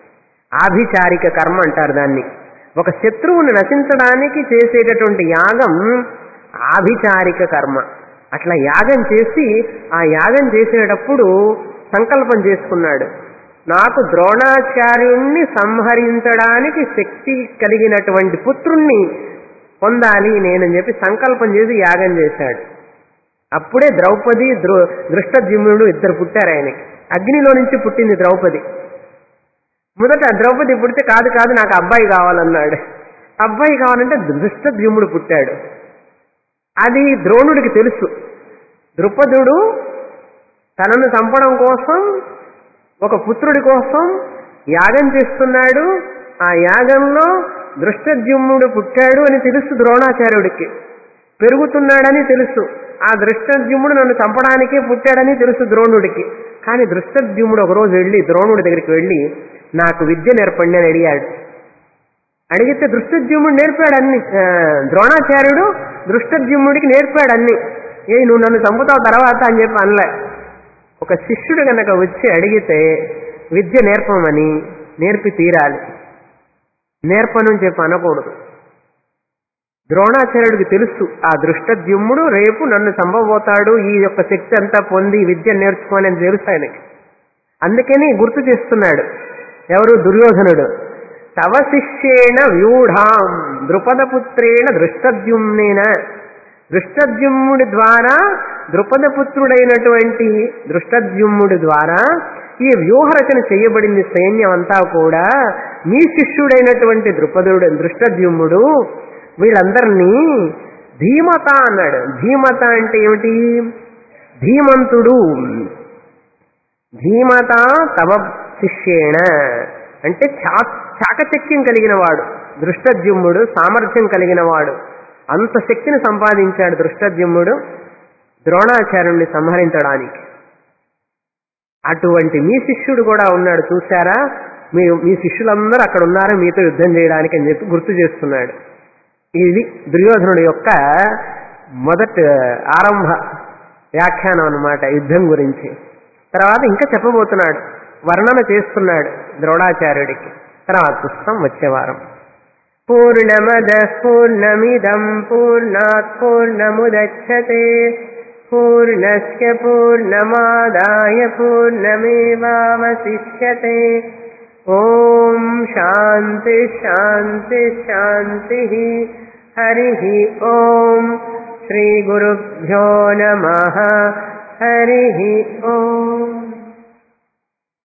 ఆభిచారిక కర్మ అంటారు దాన్ని. ఒక శత్రువుని నశించడానికి చేసేటటువంటి యాగం ఆభిచారిక కర్మ. అట్లా యాగం చేసి ఆ యాగం చేసేటప్పుడు సంకల్పం చేసుకున్నాడు, నాకు ద్రోణాచార్యుణ్ణి సంహరించడానికి శక్తి కలిగినటువంటి పుత్రుణ్ణి పొందాలి నేనని చెప్పి సంకల్పం చేసి యాగం చేశాడు. అప్పుడే ద్రౌపది దృ దృష్టద్యుమ్నుడు ఇద్దరు పుట్టారు ఆయనకి. అగ్నిలో నుంచి పుట్టింది ద్రౌపది. మొదట ద్రౌపది పుడితే కాదు కాదు నాకు అబ్బాయి కావాలన్నాడు. అబ్బాయి కావాలంటే దృష్టద్యుమ్నుడు పుట్టాడు. అది ద్రోణుడికి తెలుసు. ద్రుపదుడు తనను చంపడం కోసం ఒక పుత్రుడి కోసం యాగం చేస్తున్నాడు. ఆ యాగంలో దృష్టద్యుమ్నుడు పుట్టాడు అని తెలుసు ద్రోణాచార్యుడికి. పెరుగుతున్నాడని తెలుసు. ఆ దృష్టద్యుమ్నుడు నన్ను చంపడానికే పుట్టాడని తెలుసు ద్రోణుడికి. కానీ దృష్టద్యుమ్నుడు ఒకరోజు వెళ్ళి ద్రోణుడి దగ్గరికి వెళ్ళి నాకు విద్య నేర్పండి అని అడిగాడు. అడిగితే దృష్టద్యుమ్నుడు నేర్పాడు అన్ని. ద్రోణాచార్యుడు దృష్టద్యుమ్నుడికి నేర్పాడు అన్ని. ఏ నువ్వు నన్ను చంపుతావు తర్వాత అని చెప్పి అనలే. ఒక శిష్యుడు కనుక వచ్చి అడిగితే విద్య నేర్పమని నేర్పి తీరాలి. నేర్పను చెప్పి అనకూడదు. ద్రోణాచార్యుడికి తెలుసు ఆ దృష్టద్యుమ్నుడు రేపు నన్ను చంపబోతాడు, ఈ యొక్క శక్తి అంతా పొంది విద్య నేర్చుకోని అని తెలుసు ఆయనకి. అందుకని గుర్తు చేస్తున్నాడు. ఎవరు? దుర్యోధనుడు. తవ శిష్యేణ వ్యూఢాం ద్రుపదపుత్రేణ దృష్టద్యుమ్నేన. దృష్టద్యుమ్నుడి ద్వారా ద్రుపదపుత్రుడైనటువంటి దృష్టద్యుమ్నుడి ద్వారా ఈ వ్యూహరచన చేయబడింది సైన్యం అంతా కూడా మీ శిష్యుడైనటువంటి ద్రుపదుడు దృష్టద్యుమ్నుడు వీళ్ళందరినీ ధీమత అన్నాడు. ధీమత అంటే ఏమిటి? ధీమంతుడు. ధీమత తవ శిష్యేణ అంటే చా చాకచక్యం కలిగిన వాడు దృష్టద్యుమ్నుడు, సామర్థ్యం కలిగిన వాడు. అంత శక్తిని సంపాదించాడు దృష్టద్యుమ్నుడు ద్రోణాచార్యుణ్ణి సంహరించడానికి. అటువంటి మీ శిష్యుడు కూడా ఉన్నాడు చూశారా, మీ మీ శిష్యులందరూ అక్కడ ఉన్నారు మీతో యుద్ధం చేయడానికి అని చెప్పి గుర్తు చేస్తున్నాడు. ఇది దుర్యోధనుడి యొక్క మొదటి ఆరంభ వ్యాఖ్యానం అన్నమాట యుద్ధం గురించి. తర్వాత ఇంకా చెప్పబోతున్నాడు, వర్ణన చేస్తున్నాడు ద్రోణాచార్యుడికి. తర్వాత పుస్తకం వచ్చే వారం. పూర్ణమద పూర్ణమిదం పూర్ణాత్ పూర్ణముదచ్యతే పూర్ణస్య పూర్ణమాదాయ పూర్ణమేవావశిష్యతే. ఓం శాంతి శాంతి శాంతి. హరి ఓం. శ్రీ గురుభ్యో నమః. హరి ఓం.